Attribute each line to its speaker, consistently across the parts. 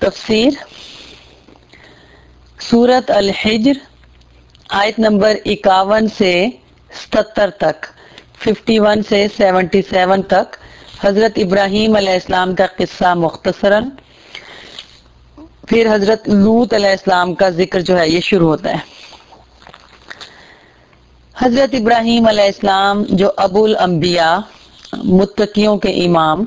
Speaker 1: تفسیر سورت الحجر آیت نمبر 51 سے 77 تک، 51 سے 77 تک حضرت ابراہیم علیہ السلام کا قصہ مختصراً، پھر حضرت لوط علیہ السلام کا ذکر جو ہے یہ شروع ہوتا ہے۔ حضرت ابراہیم علیہ السلام جو ابو الانبیاء، متقیوں کے امام،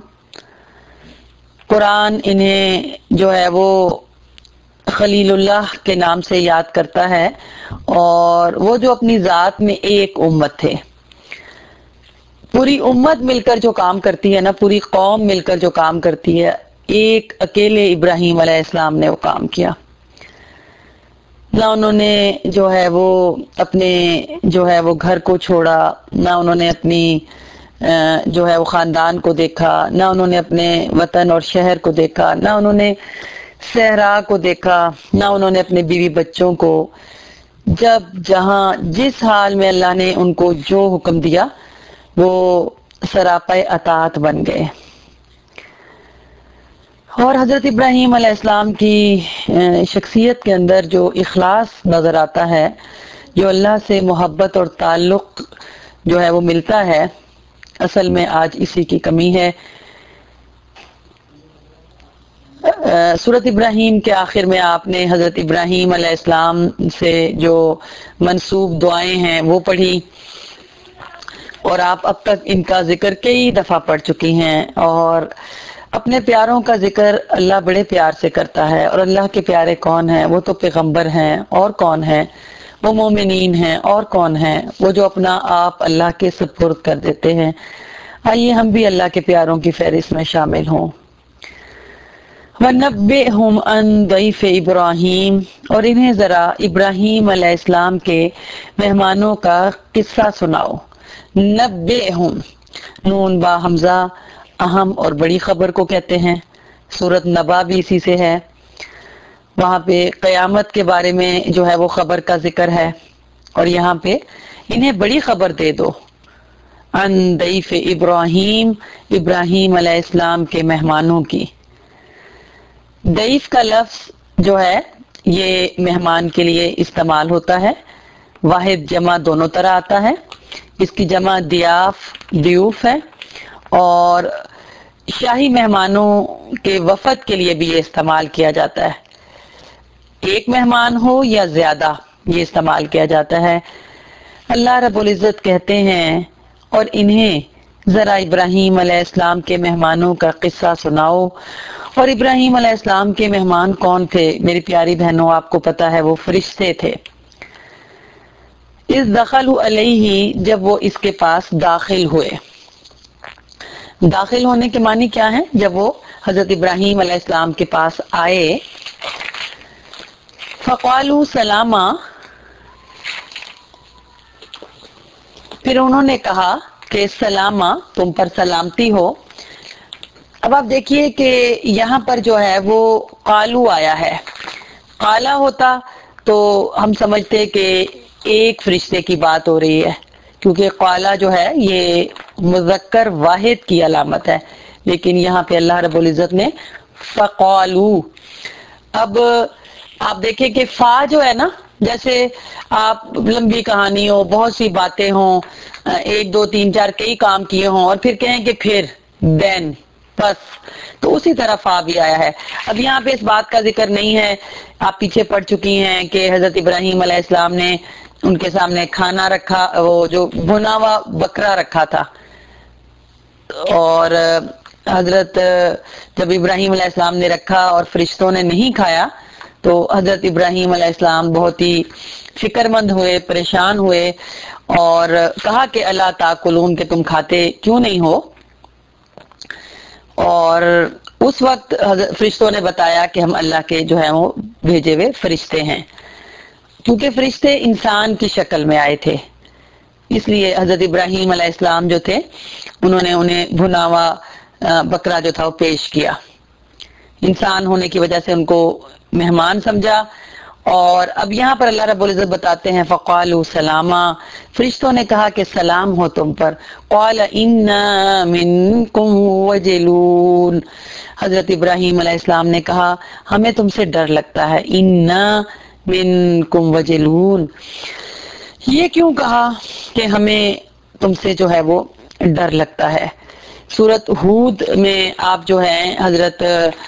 Speaker 1: قرآن انہیں جو ہے وہ خلیل اللہ کے نام سے یاد کرتا ہے، اور وہ جو اپنی ذات میں ایک امت تھے۔ پوری امت مل کر جو کام کرتی ہے نا، پوری قوم مل کر جو کام کرتی ہے، ایک اکیلے ابراہیم علیہ السلام نے وہ کام کیا۔ نہ انہوں نے جو ہے وہ اپنے جو ہے وہ گھر کو چھوڑا، نہ انہوں نے اپنی جو ہے وہ خاندان کو دیکھا، نہ انہوں نے اپنے وطن اور شہر کو دیکھا، نہ انہوں نے صحرا کو دیکھا، نہ انہوں نے اپنے بیوی بچوں کو۔ جب جہاں جس حال میں اللہ نے ان کو جو حکم دیا وہ سراپے اطاعت بن گئے۔ اور حضرت ابراہیم علیہ السلام کی شخصیت کے اندر جو اخلاص نظر آتا ہے، جو اللہ سے محبت اور تعلق جو ہے وہ ملتا ہے، اصل میں آج اسی کی کمی ہے۔ سورت ابراہیم کے آخر میں آپ نے حضرت ابراہیم علیہ السلام سے جو منسوب دعائیں ہیں وہ پڑھی، اور آپ اب تک ان کا ذکر کئی دفعہ پڑھ چکی ہیں۔ اور اپنے پیاروں کا ذکر اللہ بڑے پیار سے کرتا ہے، اور اللہ کے پیارے کون ہیں؟ وہ تو پیغمبر ہیں، اور کون ہیں؟ وہ مومنین ہیں، اور کون ہیں؟ وہ جو اپنا آپ اللہ کے سپرد کر دیتے ہیں۔ آئیے ہم بھی اللہ کے پیاروں کی فہرست میں شامل ہوں۔ وَنَبِّئْهُمْ عَنْ ضَيْفِ إِبْرَاهِيمَ، اور انہیں ذرا ابراہیم علیہ السلام کے مہمانوں کا قصہ سناؤ۔ نبئہم، نون با حمزہ اہم اور بڑی خبر کو کہتے ہیں۔ سورت نبا بھی اسی سے ہے، وہاں پہ قیامت کے بارے میں جو ہے وہ خبر کا ذکر ہے، اور یہاں پہ انہیں بڑی خبر دے دو۔ عن ضیف ابراہیم، ابراہیم علیہ السلام کے مہمانوں کی۔ ضیف کا لفظ جو ہے یہ مہمان کے لیے استعمال ہوتا ہے، واحد جمع دونوں طرح آتا ہے۔ اس کی جمع ضیوف ہے، اور شاہی مہمانوں کے وفد کے لیے بھی یہ استعمال کیا جاتا ہے۔ ایک مہمان ہو یا زیادہ یہ استعمال کیا جاتا ہے۔ اللہ رب العزت کہتے ہیں اور انہیں ذرا ابراہیم علیہ السلام کے مہمانوں کا قصہ سناؤ۔ اور ابراہیم علیہ السلام کے مہمان کون تھے میری پیاری بہنوں؟ آپ کو پتا ہے وہ فرشتے تھے۔ اذ دخلوا علیہ، جب وہ اس کے پاس داخل ہوئے۔ داخل ہونے کے معنی کیا ہے؟ جب وہ حضرت ابراہیم علیہ السلام کے پاس آئے، فقالوا سلاما، پھر انہوں نے کہا کہ سلاما، تم پر سلامتی ہو۔ اب آپ دیکھیے کہ یہاں پر جو ہے وہ قالو آیا ہے۔ قالا ہوتا تو ہم سمجھتے کہ ایک فرشتے کی بات ہو رہی ہے، کیونکہ قالا جو ہے یہ مذکر واحد کی علامت ہے، لیکن یہاں پہ اللہ رب العزت نے فقالو۔ اب آپ دیکھیں کہ فا جو ہے نا، جیسے آپ لمبی کہانی ہو، بہت سی باتیں ہوں، 1 2 3 4 کئی کام کیے ہوں، اور پھر کہیں کہ پھر دین بس، تو اسی طرح فا بھی آیا ہے۔ اب یہاں پہ اس بات کا ذکر نہیں ہے، آپ پیچھے پڑھ چکی ہیں کہ حضرت ابراہیم علیہ السلام نے ان کے سامنے کھانا رکھا، وہ جو بھنا ہوا بکرا رکھا تھا، اور حضرت جب ابراہیم علیہ السلام نے رکھا اور فرشتوں نے نہیں کھایا تو حضرت ابراہیم علیہ السلام بہت ہی فکر مند ہوئے، پریشان ہوئے، اور کہا کہ اللہ تاکلون، کہ تم کھاتے کیوں نہیں ہو؟ اور اس وقت فرشتوں نے بتایا کہ ہم اللہ کے جو ہیں وہ بھیجے ہوئے فرشتے ہیں، کیونکہ فرشتے انسان کی شکل میں آئے تھے، اس لیے حضرت ابراہیم علیہ السلام جو تھے انہوں نے انہیں بھنا ہوا بکرا جو تھا وہ پیش کیا۔ انسان ہونے کی وجہ سے ان کو مہمان سمجھا، اور اب یہاں پر اللہ رب العزت بتاتے ہیں فقالوا سلاما، فرشتوں نے کہا کہ سلام ہو تم پر. قال انا منکم وجلون، حضرت ابراہیم علیہ السلام نے کہا ہمیں تم سے ڈر لگتا ہے. انا منکم وجلون، یہ کیوں کہا کہ ہمیں تم سے جو ہے وہ ڈر لگتا ہے؟ سورۃ ہود میں آپ جو ہے حضرت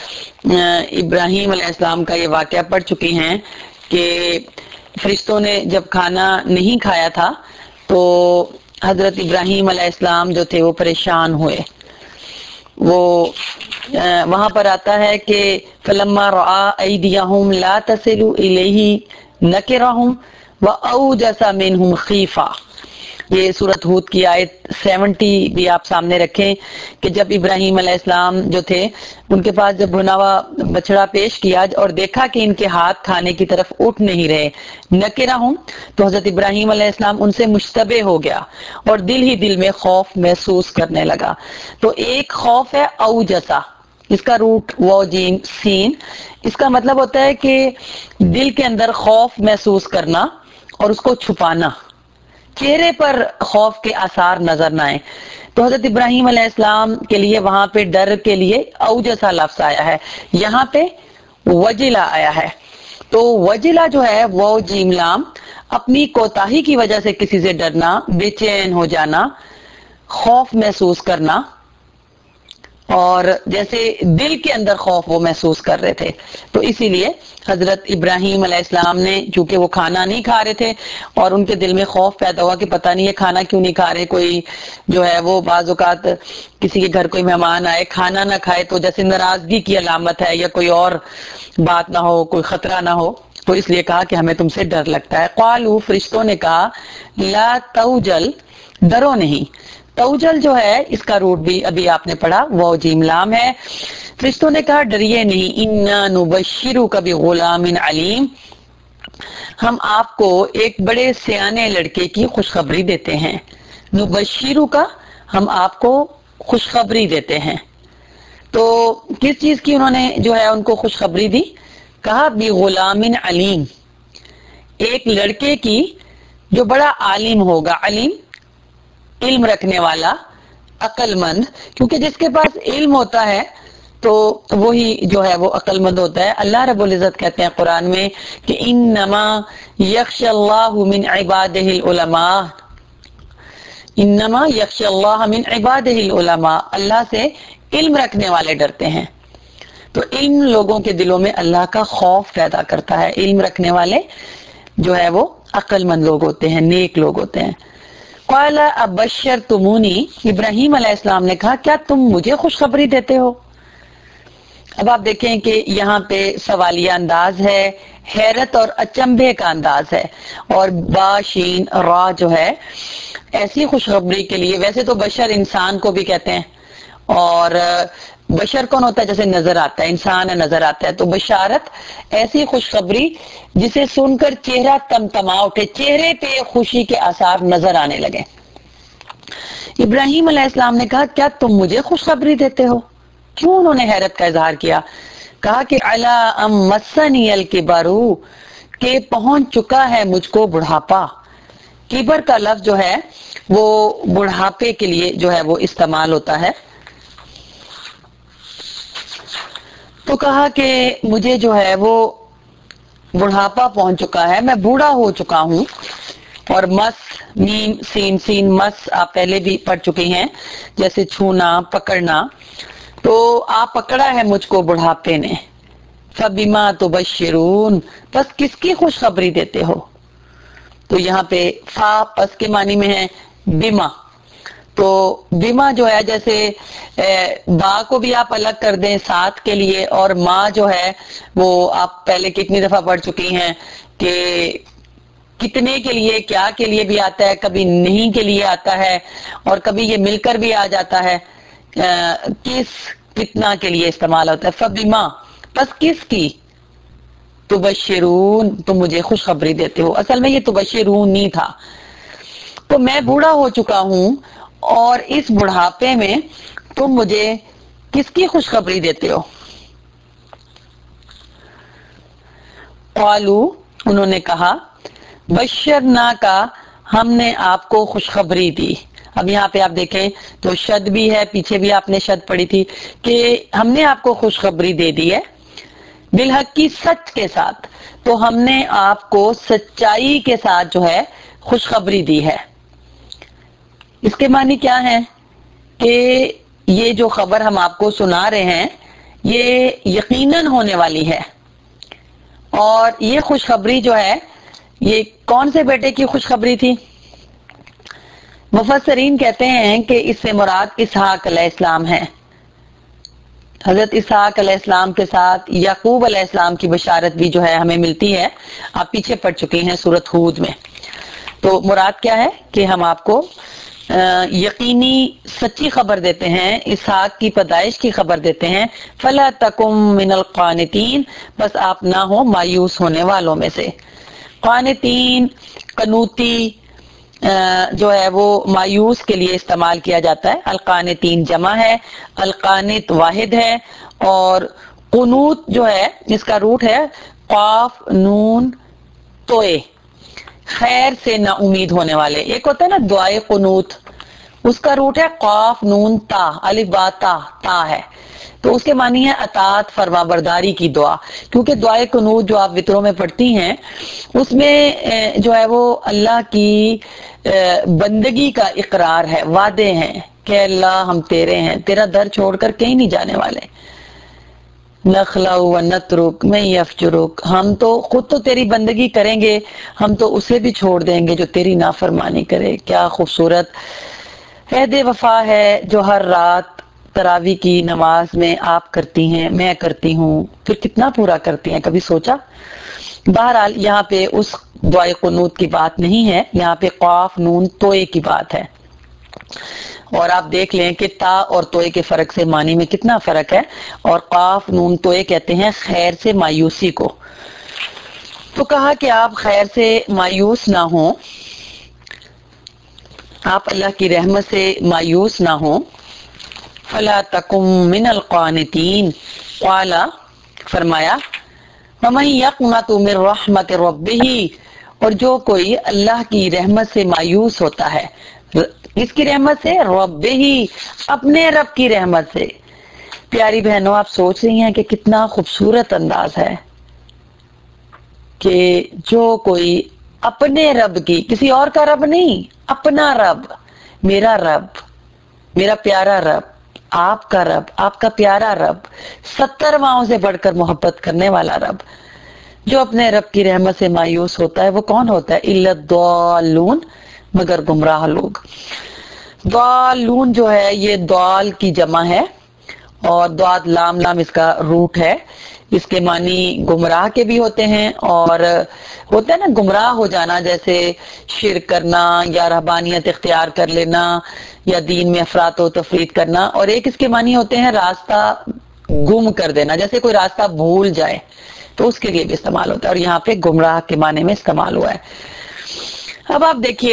Speaker 1: ابراہیم علیہ السلام کا یہ واقعہ پڑھ چکی ہیں کہ فرشتوں نے جب کھانا نہیں کھایا تھا تو حضرت ابراہیم علیہ السلام جو تھے وہ پریشان ہوئے. وہ وہاں پر آتا ہے کہ فلما رعا ایدیہم لا تصل الیہ نکرہم واوجس منہم خیفہ. یہ سورۃ ہود کی آیت 70 بھی آپ سامنے رکھیں کہ جب ابراہیم علیہ السلام جو تھے ان کے پاس جب بھنا ہوا بچڑا پیش کیا اور دیکھا کہ ان کے ہاتھ کھانے کی طرف اٹھ نہیں رہے نکرہم، تو حضرت ابراہیم علیہ السلام ان سے مشتبہ ہو گیا اور دل ہی دل میں خوف محسوس کرنے لگا. تو ایک خوف ہے اوجسا، اس کا روٹ و جیم سین، اس کا مطلب ہوتا ہے کہ دل کے اندر خوف محسوس کرنا اور اس کو چھپانا، چہرے پر خوف کے آثار نظر نہ آئے. تو حضرت ابراہیم علیہ السلام کے لیے وہاں پہ ڈر کے لیے اوجسا لفظ آیا ہے، یہاں پہ وجلا آیا ہے. تو وجلا جو ہے وہ جیم لام، اپنی کوتاہی کی وجہ سے کسی سے ڈرنا، بے چین ہو جانا، خوف محسوس کرنا، اور جیسے دل کے اندر خوف وہ محسوس کر رہے تھے. تو اسی لیے حضرت ابراہیم علیہ السلام نے، چونکہ وہ کھانا نہیں کھا رہے تھے اور ان کے دل میں خوف پیدا ہوا کہ پتہ نہیں یہ کھانا کیوں نہیں کھا رہے، کوئی جو ہے وہ بعض اوقات کسی کے گھر کوئی مہمان آئے کھانا نہ کھائے تو جیسے ناراضگی کی علامت ہے یا کوئی اور بات نہ ہو، کوئی خطرہ نہ ہو، تو اس لیے کہا کہ ہمیں تم سے ڈر لگتا ہے. قالوا، فرشتوں نے کہا لا توجل، ڈرو نہیں. توجل جو ہے اس کا روٹ بھی ابھی آپ نے پڑھا، وہ جیم لام ہے. فرشتوں نے کہا ڈریے نہیں، انا نبشرک بغلام علیم، ہم آپ کو ایک بڑے سیانے لڑکے کی خوشخبری دیتے ہیں. نبشرک، ہم آپ کو خوشخبری دیتے ہیں. تو کس چیز کی انہوں نے جو ہے ان کو خوشخبری دی؟ کہا بغلام علیم، ایک لڑکے کی جو بڑا عالم ہوگا. علیم علم رکھنے والا، عقل مند، کیونکہ جس کے پاس علم ہوتا ہے تو وہی جو ہے وہ عقل مند ہوتا ہے. اللہ رب العزت کہتے ہیں قرآن میں کہ انما یخشی اللہ من عبادہ العلماء، انما یخشی اللہ من عبادہ العلماء، اللہ سے علم رکھنے والے ڈرتے ہیں. تو علم لوگوں کے دلوں میں اللہ کا خوف پیدا کرتا ہے. علم رکھنے والے جو ہے وہ عقل مند لوگ ہوتے ہیں، نیک لوگ ہوتے ہیں. قال ابشرتمونی، ابراہیم علیہ السلام نے کہا کیا تم مجھے خوشخبری دیتے ہو؟ اب آپ دیکھیں کہ یہاں پہ سوالیہ انداز ہے، حیرت اور اچنبھے کا انداز ہے، اور با شین را جو ہے ایسی خوشخبری کے لیے، ویسے تو بشر انسان کو بھی کہتے ہیں، اور بشر کون ہوتا ہے؟ جیسے نظر آتا ہے، انسان ہے نظر آتا ہے. تو بشارت ایسی خوشخبری جسے سن کر چہرہ تمتما اٹھے، چہرے پہ خوشی کے آثار نظر آنے لگے. ابراہیم علیہ السلام نے کہا کیا تم مجھے خوشخبری دیتے ہو؟ کیوں انہوں نے حیرت کا اظہار کیا؟ کہا کہ الا ام مسنی الکبر، کہ پہنچ چکا ہے مجھ کو بڑھاپا. کبر کا لفظ جو ہے وہ بڑھاپے کے لیے جو ہے وہ استعمال ہوتا ہے. تو کہا کہ مجھے جو ہے وہ بڑھاپا پہنچ چکا ہے، میں بوڑھا ہو چکا ہوں. اور مس، میم سین سین مس آپ پہلے بھی پڑھ چکے ہیں، جیسے چھونا، پکڑنا. تو آپ پکڑا ہے مجھ کو بڑھاپے نے. فبما تبشرون، بس کس کی خوشخبری دیتے ہو؟ تو یہاں پہ فا پس کے معنی میں ہے بما. تو بما جو ہے جیسے با کو بھی آپ الگ کر دیں ساتھ کے لیے، اور ماں جو ہے وہ آپ پہلے کتنی دفعہ پڑھ چکی ہیں کہ کتنے کے لیے، کیا کے لیے بھی آتا ہے، کبھی نہیں کے لیے آتا ہے، اور کبھی یہ مل کر بھی آ جاتا ہے. کس، کتنا کے لیے استعمال ہوتا ہے. فبما، پس کس کی، تبشرون، تم مجھے خوشخبری دیتے ہو. اصل میں یہ تبشرون نہیں تھا. تو میں بوڑھا ہو چکا ہوں، اور اس بڑھاپے میں تم مجھے کس کی خوشخبری دیتے ہو؟ قالو، انہوں نے کہا بشرنا کا، ہم نے آپ کو خوشخبری دی. اب یہاں پہ آپ دیکھیں تو شد بھی ہے، پیچھے بھی آپ نے شد پڑھی تھی کہ ہم نے آپ کو خوشخبری دے دی ہے بالحق کی، سچ کے ساتھ. تو ہم نے آپ کو سچائی کے ساتھ جو ہے خوشخبری دی ہے. اس کے معنی کیا ہے کہ یہ جو خبر ہم آپ کو سنا رہے ہیں یہ یقیناً ہونے والی ہے. اور یہ خوشخبری جو ہے یہ کون سے بیٹے کی خوشخبری تھی؟ مفسرین کہتے ہیں کہ اس سے مراد اسحاق علیہ السلام ہے. حضرت اسحاق علیہ السلام کے ساتھ یعقوب علیہ السلام کی بشارت بھی جو ہے ہمیں ملتی ہے، آپ پیچھے پڑھ چکے ہیں سورۃ ہود میں. تو مراد کیا ہے کہ ہم آپ کو یقینی سچی خبر دیتے ہیں، اسحاق کی پیدائش کی خبر دیتے ہیں. فلا تکم من القانتین، بس آپ نہ ہو مایوس ہونے والوں میں سے. قانتین، قنوتی جو ہے وہ مایوس کے لیے استعمال کیا جاتا ہے. القانتین جمع ہے، القانت واحد ہے، اور قنوت جو ہے اس کا روٹ ہے قاف نون توئے، خیر سے نا امید ہونے والے. ایک ہوتا ہے نا دعائے قنوت، اس کا روٹ ہے قاف نون تا، الف با تا، تا ہے. تو اس کے معنی ہے اطاعت فرما برداری کی دعا. کیونکہ دعائے قنوت جو آپ وطروں میں پڑھتی ہیں اس میں جو ہے وہ اللہ کی بندگی کا اقرار ہے، وعدے ہیں کہ اللہ ہم تیرے ہیں، تیرا در چھوڑ کر کہیں نہیں جانے والے. نخلع و نترک من یفجرک، ہم تو خود تو تیری بندگی کریں گے، ہم تو اسے بھی چھوڑ دیں گے جو تیری نافرمانی کرے. کیا خوبصورت عہد وفا ہے جو ہر رات تراویح کی نماز میں آپ کرتی ہیں، میں کرتی ہوں، پھر کتنا پورا کرتی ہیں، کبھی سوچا؟ بہرحال یہاں پہ اس دعائے قنوت کی بات نہیں ہے، یہاں پہ قاف نون توئے کی بات ہے. اور آپ دیکھ لیں کہ تا اور توئے کے فرق سے معنی میں کتنا فرق ہے. اور قاف نون توئے کہتے ہیں خیر سے مایوسی کو. تو کہا کہ آپ خیر سے مایوس نہ ہوں، آپ اللہ کی رحمت سے مایوس نہ ہوں. فلا تکم من القانتین، قال فرمایا ومن یقنط من رحمت ربہ، اور جو کوئی اللہ کی رحمت سے مایوس ہوتا ہے، اس کی رحمت سے، ربہ اپنے رب کی رحمت سے. پیاری بہنوں آپ سوچ رہی ہیں کہ کتنا خوبصورت انداز ہے کہ جو کوئی اپنے رب کی، کسی اور کا رب نہیں، اپنا رب، میرا رب، میرا پیارا رب، آپ کا رب، آپ کا پیارا رب، 70 ماؤں سے بڑھ کر محبت کرنے والا رب، جو اپنے رب کی رحمت سے مایوس ہوتا ہے وہ کون ہوتا ہے؟ الا الضالون، مگر گمراہ لوگ. ضالون جو ہے یہ ضال کی جمع ہے، اور ضاد لام لام اس کا روٹ ہے. اس کے معنی گمراہ کے بھی ہوتے ہیں، اور ہوتا ہے نا گمراہ ہو جانا، جیسے شرک کرنا یا رہبانیت اختیار کر لینا یا دین میں افراط و تفریط کرنا. اور ایک اس کے معنی ہوتے ہیں راستہ گم کر دینا، جیسے کوئی راستہ بھول جائے تو اس کے لیے بھی استعمال ہوتا ہے، اور یہاں پہ گمراہ کے معنی میں استعمال ہوا ہے. اب آپ دیکھیے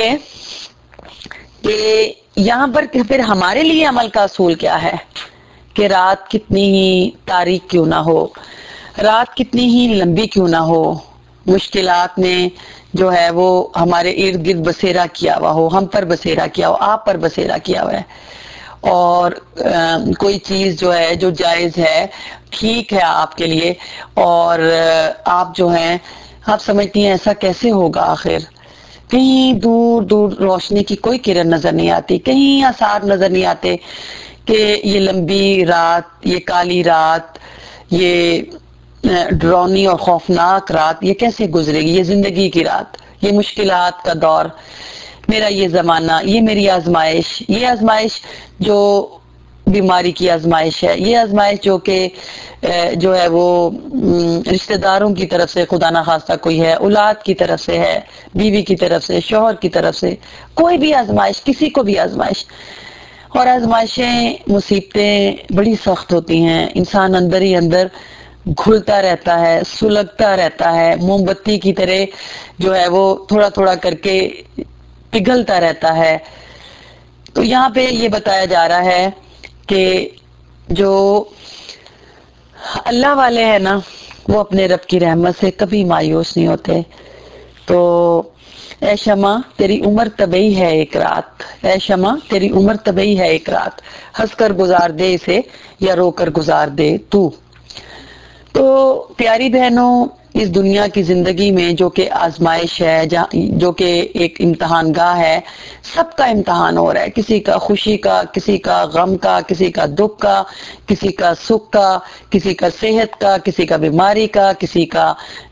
Speaker 1: کہ یہاں پر پھر ہمارے لیے عمل کا اصول کیا ہے کہ رات کتنی ہی تاریک کیوں نہ ہو، رات کتنی ہی لمبی کیوں نہ ہو، مشکلات نے جو ہے وہ ہمارے ارد گرد بسیرا کیا ہوا ہو، ہم پر بسیرا کیا ہو، آپ پر بسیرا کیا ہوا ہے، اور کوئی چیز جو ہے جو جائز ہے، ٹھیک ہے آپ کے لیے، اور آپ جو ہیں آپ سمجھتی ہیں ایسا کیسے ہوگا، آخر کہیں دور دور روشنی کی کوئی کرن نظر نہیں آتی، کہیں آثار نظر نہیں آتے کہ یہ لمبی رات، یہ کالی رات، یہ ڈراؤنی اور خوفناک رات یہ کیسے گزرے گی، یہ زندگی کی رات، یہ مشکلات کا دور، میرا یہ زمانہ، یہ میری آزمائش، یہ آزمائش جو بیماری کی آزمائش ہے، یہ آزمائش جو کہ جو ہے وہ رشتہ داروں کی طرف سے خدا نخواستہ کوئی ہے، اولاد کی طرف سے ہے، بیوی کی طرف سے، شوہر کی طرف سے، کوئی بھی آزمائش، کسی کو بھی آزمائش. اور آزمائشیں، مصیبتیں بڑی سخت ہوتی ہیں، انسان اندر ہی اندر گھلتا رہتا ہے، سلگتا رہتا ہے، موم بتی کی طرح جو ہے وہ تھوڑا تھوڑا کر کے پگھلتا رہتا ہے. تو یہاں پہ یہ بتایا جا رہا ہے کہ جو اللہ والے ہیں نا وہ اپنے رب کی رحمت سے کبھی مایوس نہیں ہوتے. تو اے شمع تیری عمر طبعی ہے ایک رات، اے شمع تیری عمر طبعی ہے ایک رات، ہنس کر گزار دے اسے یا رو کر گزار دے تو. تو پیاری بہنوں، اس دنیا کی زندگی میں جو کہ آزمائش ہے، جو کہ ایک امتحان گاہ ہے، سب کا امتحان ہو رہا ہے، کسی کا خوشی کا، کسی کا غم کا، کسی کا دکھ کا، کسی کا سکھ کا، کسی کا صحت کا، کسی کا بیماری کا، کسی کا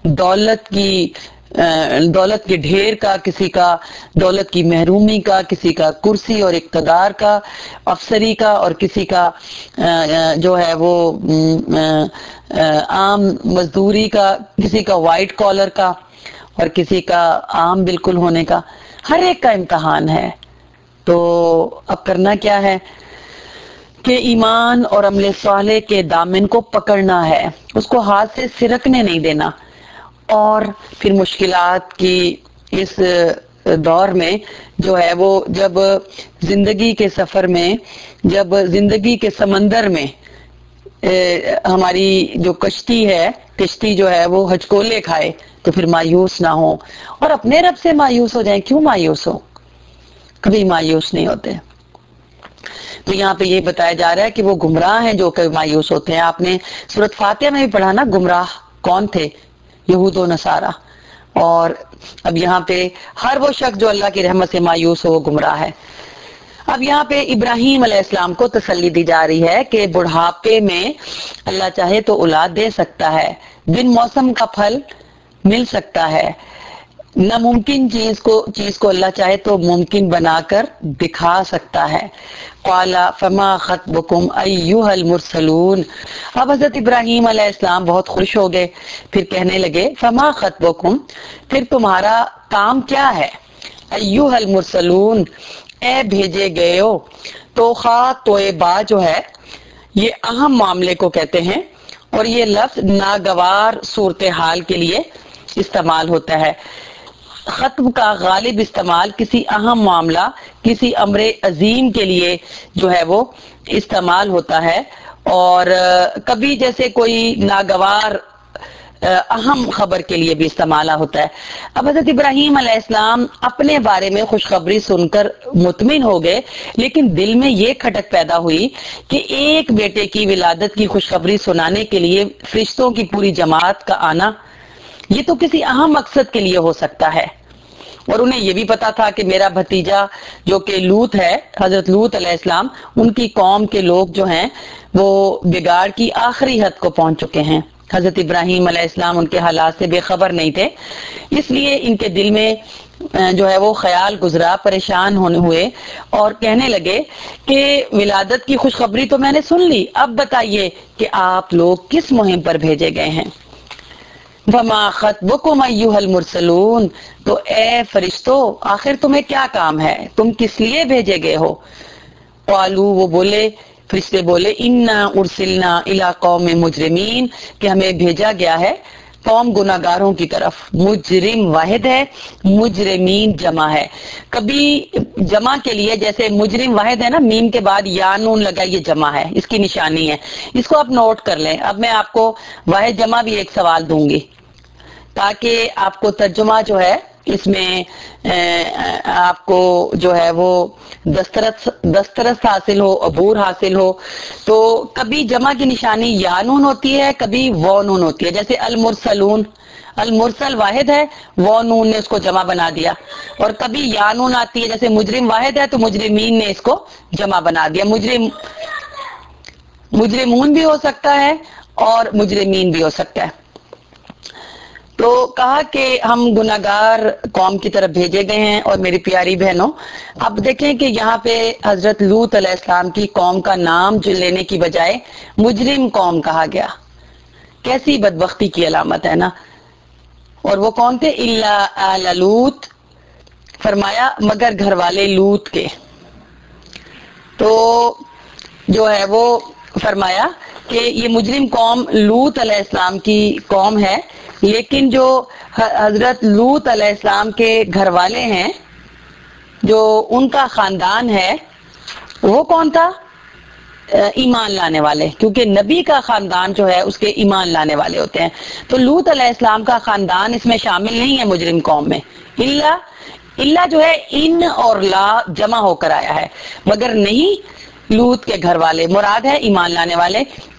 Speaker 1: دولت کے ڈھیر کا، کسی کا دولت کی محرومی کا، کسی کا کرسی اور اقتدار کا، افسری کا، اور کسی کا جو ہے وہ عام مزدوری کا، کسی کا وائٹ کالر کا، اور کسی کا عام بالکل ہونے کا. ہر ایک کا امتحان ہے. تو اب کرنا کیا ہے کہ ایمان اور عمل صالح کے دامن کو پکڑنا ہے، اس کو ہاتھ سے سرکنے نہیں دینا. اور پھر مشکلات کی اس دور میں جو ہے وہ جب زندگی کے سفر میں، جب زندگی کے سمندر میں ہماری جو کشتی جو ہے وہ ہچکولے کھائے، تو پھر مایوس نہ ہو، اور اپنے رب سے مایوس ہو جائیں. کیوں مایوس ہو؟ کبھی مایوس نہیں ہوتے. تو یہاں پہ یہ بتایا جا رہا ہے کہ وہ گمراہ ہیں جو کہ مایوس ہوتے ہیں. آپ نے سورۃ فاتحہ میں بھی پڑھا نا، گمراہ کون تھے؟ یہود و نصارہ. اور اب یہاں پہ ہر وہ شخص جو اللہ کی رحمت سے مایوس ہو وہ گمراہ ہے. اب یہاں پہ ابراہیم علیہ السلام کو تسلی دی جا رہی ہے کہ بڑھاپے میں اللہ چاہے تو اولاد دے سکتا ہے، بن موسم کا پھل مل سکتا ہے، ناممکن چیز کو اللہ چاہے تو ممکن بنا کر دکھا سکتا ہے. قال فما خطبکم ایھا المرسلون. اب حضرت ابراہیم علیہ السلام بہت خوش ہو گئے، پھر کہنے لگے فما خطبکم، پھر تمہارا کام کیا ہے؟ ایھا المرسلون، اے بھیجے گئے ہو. تو خواہ تو با جو ہے یہ اہم معاملے کو کہتے ہیں، اور یہ لفظ ناگوار صورتحال کے لیے استعمال ہوتا ہے. خطب کا غالب استعمال کسی اہم معاملہ، کسی امر عظیم کے لیے جو ہے وہ استعمال ہوتا ہے، اور کبھی جیسے کوئی ناگوار اہم خبر کے لیے بھی استعمال ہوتا ہے. اب حضرت ابراہیم علیہ السلام اپنے بارے میں خوشخبری سن کر مطمئن ہو گئے، لیکن دل میں یہ کھٹک پیدا ہوئی کہ ایک بیٹے کی ولادت کی خوشخبری سنانے کے لیے فرشتوں کی پوری جماعت کا آنا، یہ تو کسی اہم مقصد کے لیے ہو سکتا ہے. اور انہیں یہ بھی پتا تھا کہ میرا بھتیجا جو کہ لوط ہے، حضرت لوط علیہ السلام، ان کی قوم کے لوگ جو ہیں وہ بگاڑ کی آخری حد کو پہنچ چکے ہیں. حضرت ابراہیم علیہ السلام ان کے حالات سے بے خبر نہیں تھے، اس لیے ان کے دل میں جو ہے وہ خیال گزرا، پریشان ہونے ہوئے اور کہنے لگے کہ ولادت کی خوشخبری تو میں نے سن لی، اب بتائیے کہ آپ لوگ کس مہم پر بھیجے گئے ہیں. وما خطبکم ایھا المرسلون، تو اے فرشتو آخر تمہیں کیا کام ہے، تم کس لیے بھیجے گئے ہو. قالوا، وہ بولے، فرشتے بولے، انا ارسلنا الی قوم مجرمین، کہ ہمیں بھیجا گیا ہے قوم گناہگاروں کی طرف. مجرم واحد ہے، مجرمین جمع ہے. کبھی جمع کے لیے جیسے مجرم واحد ہے نا، میم کے بعد یا نون لگا، یہ جمع ہے، اس کی نشانی ہے، اس کو آپ نوٹ کر لیں. اب میں آپ کو واحد جمع بھی ایک سوال دوں گی تاکہ آپ کو ترجمہ جو ہے اس میں آپ کو جو ہے وہ دسترس حاصل ہو، عبور حاصل ہو. تو کبھی جمع کی نشانی یا نون ہوتی ہے، کبھی و نون ہوتی ہے. جیسے المرسلون، المرسل واحد ہے، و نون نے اس کو جمع بنا دیا. اور کبھی یا نون آتی ہے، جیسے مجرم واحد ہے تو مجرمین نے اس کو جمع بنا دیا. مجرمون بھی ہو سکتا ہے اور مجرمین بھی ہو سکتا ہے. تو کہا کہ ہم گناہگار قوم کی طرف بھیجے گئے ہیں. اور میری پیاری بہنوں، اب دیکھیں کہ یہاں پہ حضرت لوط علیہ السلام کی قوم کا نام جو لینے کی بجائے مجرم قوم کہا گیا. کیسی بدبختی کی علامت ہے نا. اور وہ کون تھے؟ الا آل لوط، فرمایا مگر گھر والے لوط کے. تو جو ہے وہ فرمایا کہ یہ مجرم قوم لوط علیہ السلام کی قوم ہے، لیکن جو حضرت لوط علیہ السلام کے گھر والے ہیں، جو ان کا خاندان ہے، وہ کون تھا؟ ایمان لانے والے، کیونکہ نبی کا خاندان جو ہے اس کے ایمان لانے والے ہوتے ہیں. تو لوط علیہ السلام کا خاندان اس میں شامل نہیں ہے مجرم قوم میں. اللہ جو ہے ان اور لا جمع ہو کر آیا ہے، مگر نہیں لوط کے گھر والے، مراد ہے ایمان لانے والے.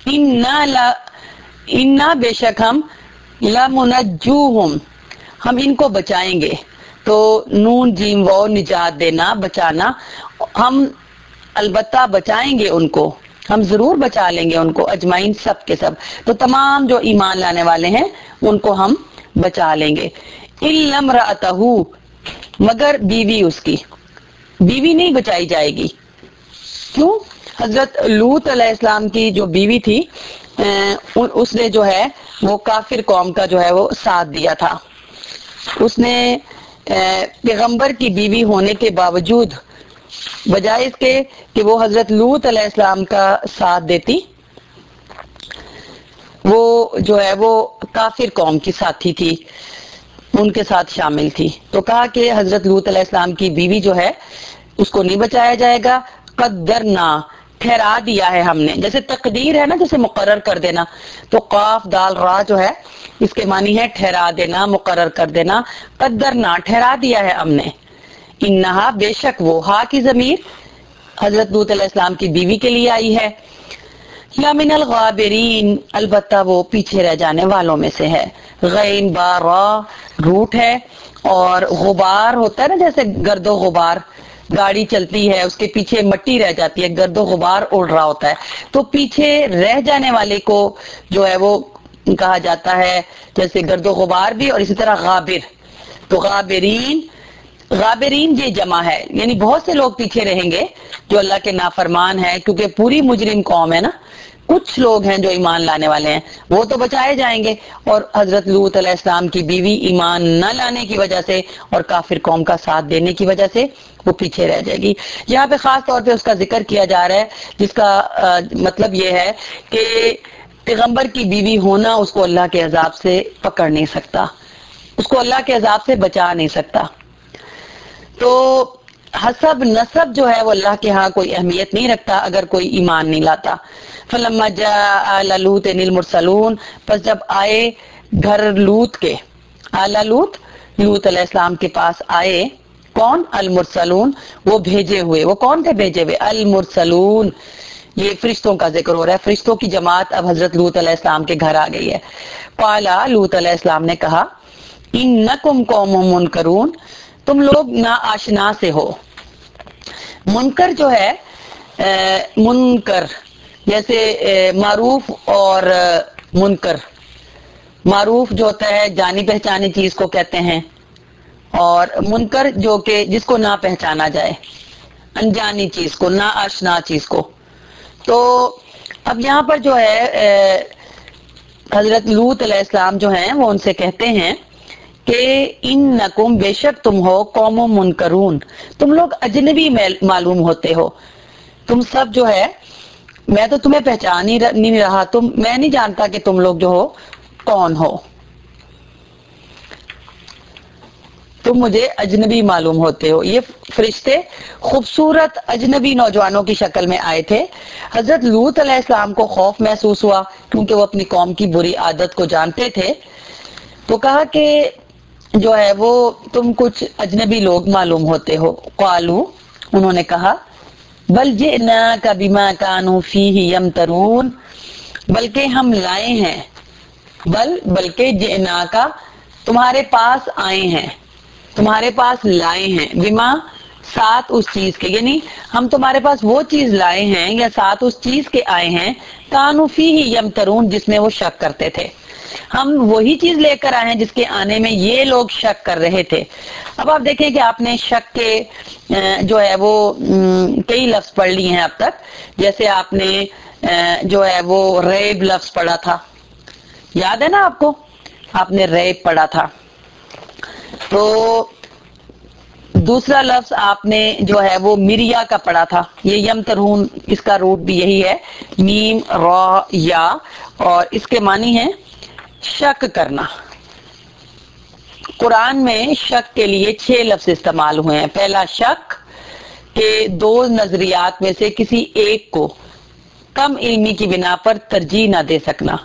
Speaker 1: انا بے شک ہم لمنجوہم، ہم ان کو بچائیں گے. تو نون جیم و نجات دینا، بچانا، ہم البتہ بچائیں گے ان کو، ہم ضرور بچا لیں گے ان کو، اجمعین سب کے سب. تو تمام جو ایمان لانے والے ہیں ان کو ہم بچا لیں گے. الا امرأتہ، مگر بیوی اس کی، بیوی نہیں بچائی جائے گی. کیوں؟ حضرت لوط علیہ السلام کی جو بیوی تھی اس نے جو ہے وہ کافر قوم کا جو ہے وہ ساتھ دیا تھا. اس نے پیغمبر کی بیوی ہونے کے باوجود، بجائے اس کے کہ وہ حضرت لوط علیہ السلام کا ساتھ دیتی، وہ جو ہے وہ کافر قوم کی ساتھی تھی، ان کے ساتھ شامل تھی. تو کہا کہ حضرت لوط علیہ السلام کی بیوی جو ہے اس کو نہیں بچایا جائے گا. قدرنا، ٹھہرا دیا ہے ہم نے. جیسے تقدیر ہے نا، جیسے مقرر کر دینا، تو قاف دال را جو ہے اس کے معنی ہے ٹھہرا دینا، مقرر کر دینا. قدرنا، ٹھہرا دیا ہے ہم نے. انہا، بے شک وہ، ہا کی ضمیر حضرت لوط علیہ السلام کی بیوی کے لیے آئی ہے. لمن الغابرین، البتہ وہ پیچھے رہ جانے والوں میں سے ہے. غین بارا روٹ ہے، اور غبار ہوتا ہے نا، جیسے گرد و غبار، گاڑی چلتی ہے اس کے پیچھے مٹی رہ جاتی ہے، گرد و غبار اڑ رہا ہوتا ہے، تو پیچھے رہ جانے والے کو جو ہے وہ کہا جاتا ہے، جیسے گرد و غبار بھی، اور اسی طرح غابر. تو غابرین، غابرین یہ جمع ہے، یعنی بہت سے لوگ پیچھے رہیں گے جو اللہ کے نافرمان ہیں، کیونکہ پوری مجرم قوم ہے نا. کچھ لوگ ہیں جو ایمان لانے والے ہیں، وہ تو بچائے جائیں گے، اور حضرت لوط علیہ السلام کی بیوی ایمان نہ لانے کی وجہ سے اور کافر قوم کا ساتھ دینے کی وجہ سے وہ پیچھے رہ جائے گی. یہاں پہ خاص طور پہ اس کا ذکر کیا جا رہا ہے، جس کا مطلب یہ ہے کہ پیغمبر کی بیوی ہونا اس کو اللہ کے عذاب سے پکڑ نہیں سکتا، اس کو اللہ کے عذاب سے بچا نہیں سکتا. تو حسب نسب جو ہے وہ اللہ کے ہاں کوئی اہمیت نہیں رکھتا اگر کوئی ایمان نہیں لاتا. فلما جاء آل لوط المرسلون، پس جب آئے گھر لوط کے، آل لوط، لوط علیہ السلام کے پاس آئے. کون؟ المرسلون، وہ بھیجے ہوئے. وہ کون تھے بھیجے ہوئے؟ المرسلون. یہ فرشتوں کا ذکر ہو رہا ہے، فرشتوں کی جماعت اب حضرت لوط علیہ السلام کے گھر آ گئی ہے. قالا، لوط علیہ السلام نے کہا، انکم قوم منکرون، تم لوگ نا آشنا سے ہو. منکر جو ہے منکر، جیسے معروف اور منکر. معروف جو ہوتا ہے جانی پہچانی چیز کو کہتے ہیں، اور منکر جو کہ جس کو نہ پہچانا جائے، انجانی چیز کو، نا آشنا چیز کو. تو اب یہاں پر جو ہے حضرت لوط علیہ السلام جو ہیں وہ ان سے کہتے ہیں کہ انکم، بے شک تم ہو، قوم منکرون، تم لوگ اجنبی معلوم ہوتے ہو. تم سب جو ہے، میں تو تمہیں پہچان ہی نہیں رہا، میں نہیں جانتا کہ تم لوگ جو ہو کون ہو، تم مجھے اجنبی معلوم ہوتے ہو. یہ فرشتے خوبصورت اجنبی نوجوانوں کی شکل میں آئے تھے. حضرت لوط علیہ السلام کو خوف محسوس ہوا، کیونکہ وہ اپنی قوم کی بری عادت کو جانتے تھے. تو کہا کہ جو ہے وہ تم کچھ اجنبی لوگ معلوم ہوتے ہو. قالو، انہوں نے کہا، بل جئناک بما کانوا فیہ یمترون، بلکہ ہم لائے ہیں، بلکہ جئناک، تمہارے پاس آئے ہیں، تمہارے پاس لائے ہیں، بما، ساتھ اس چیز کے، یعنی ہم تمہارے پاس وہ چیز لائے ہیں یا ساتھ اس چیز کے آئے ہیں، کانوا فیہ یمترون، جس میں وہ شک کرتے تھے. ہم وہی چیز لے کر آئے ہیں جس کے آنے میں یہ لوگ شک کر رہے تھے. اب آپ دیکھیں کہ آپ نے شک کے جو ہے وہ کئی لفظ پڑھ لیے ہیں اب تک. جیسے آپ نے جو ہے وہ ریب لفظ پڑھا تھا، یاد ہے نا آپ کو؟ آپ نے ریب پڑھا تھا. تو دوسرا لفظ آپ نے جو ہے وہ مریا کا پڑھا تھا. یہ یمترون، اس کا روٹ بھی یہی ہے، میم را یا، اور اس کے معنی ہے شک کرنا. قرآن میں شک کے لیے 6 لفظ استعمال ہوئے ہیں. پہلا شک، کہ دو نظریات میں سے کسی ایک کو کم علمی کی بنا پر ترجیح نہ دے سکنا.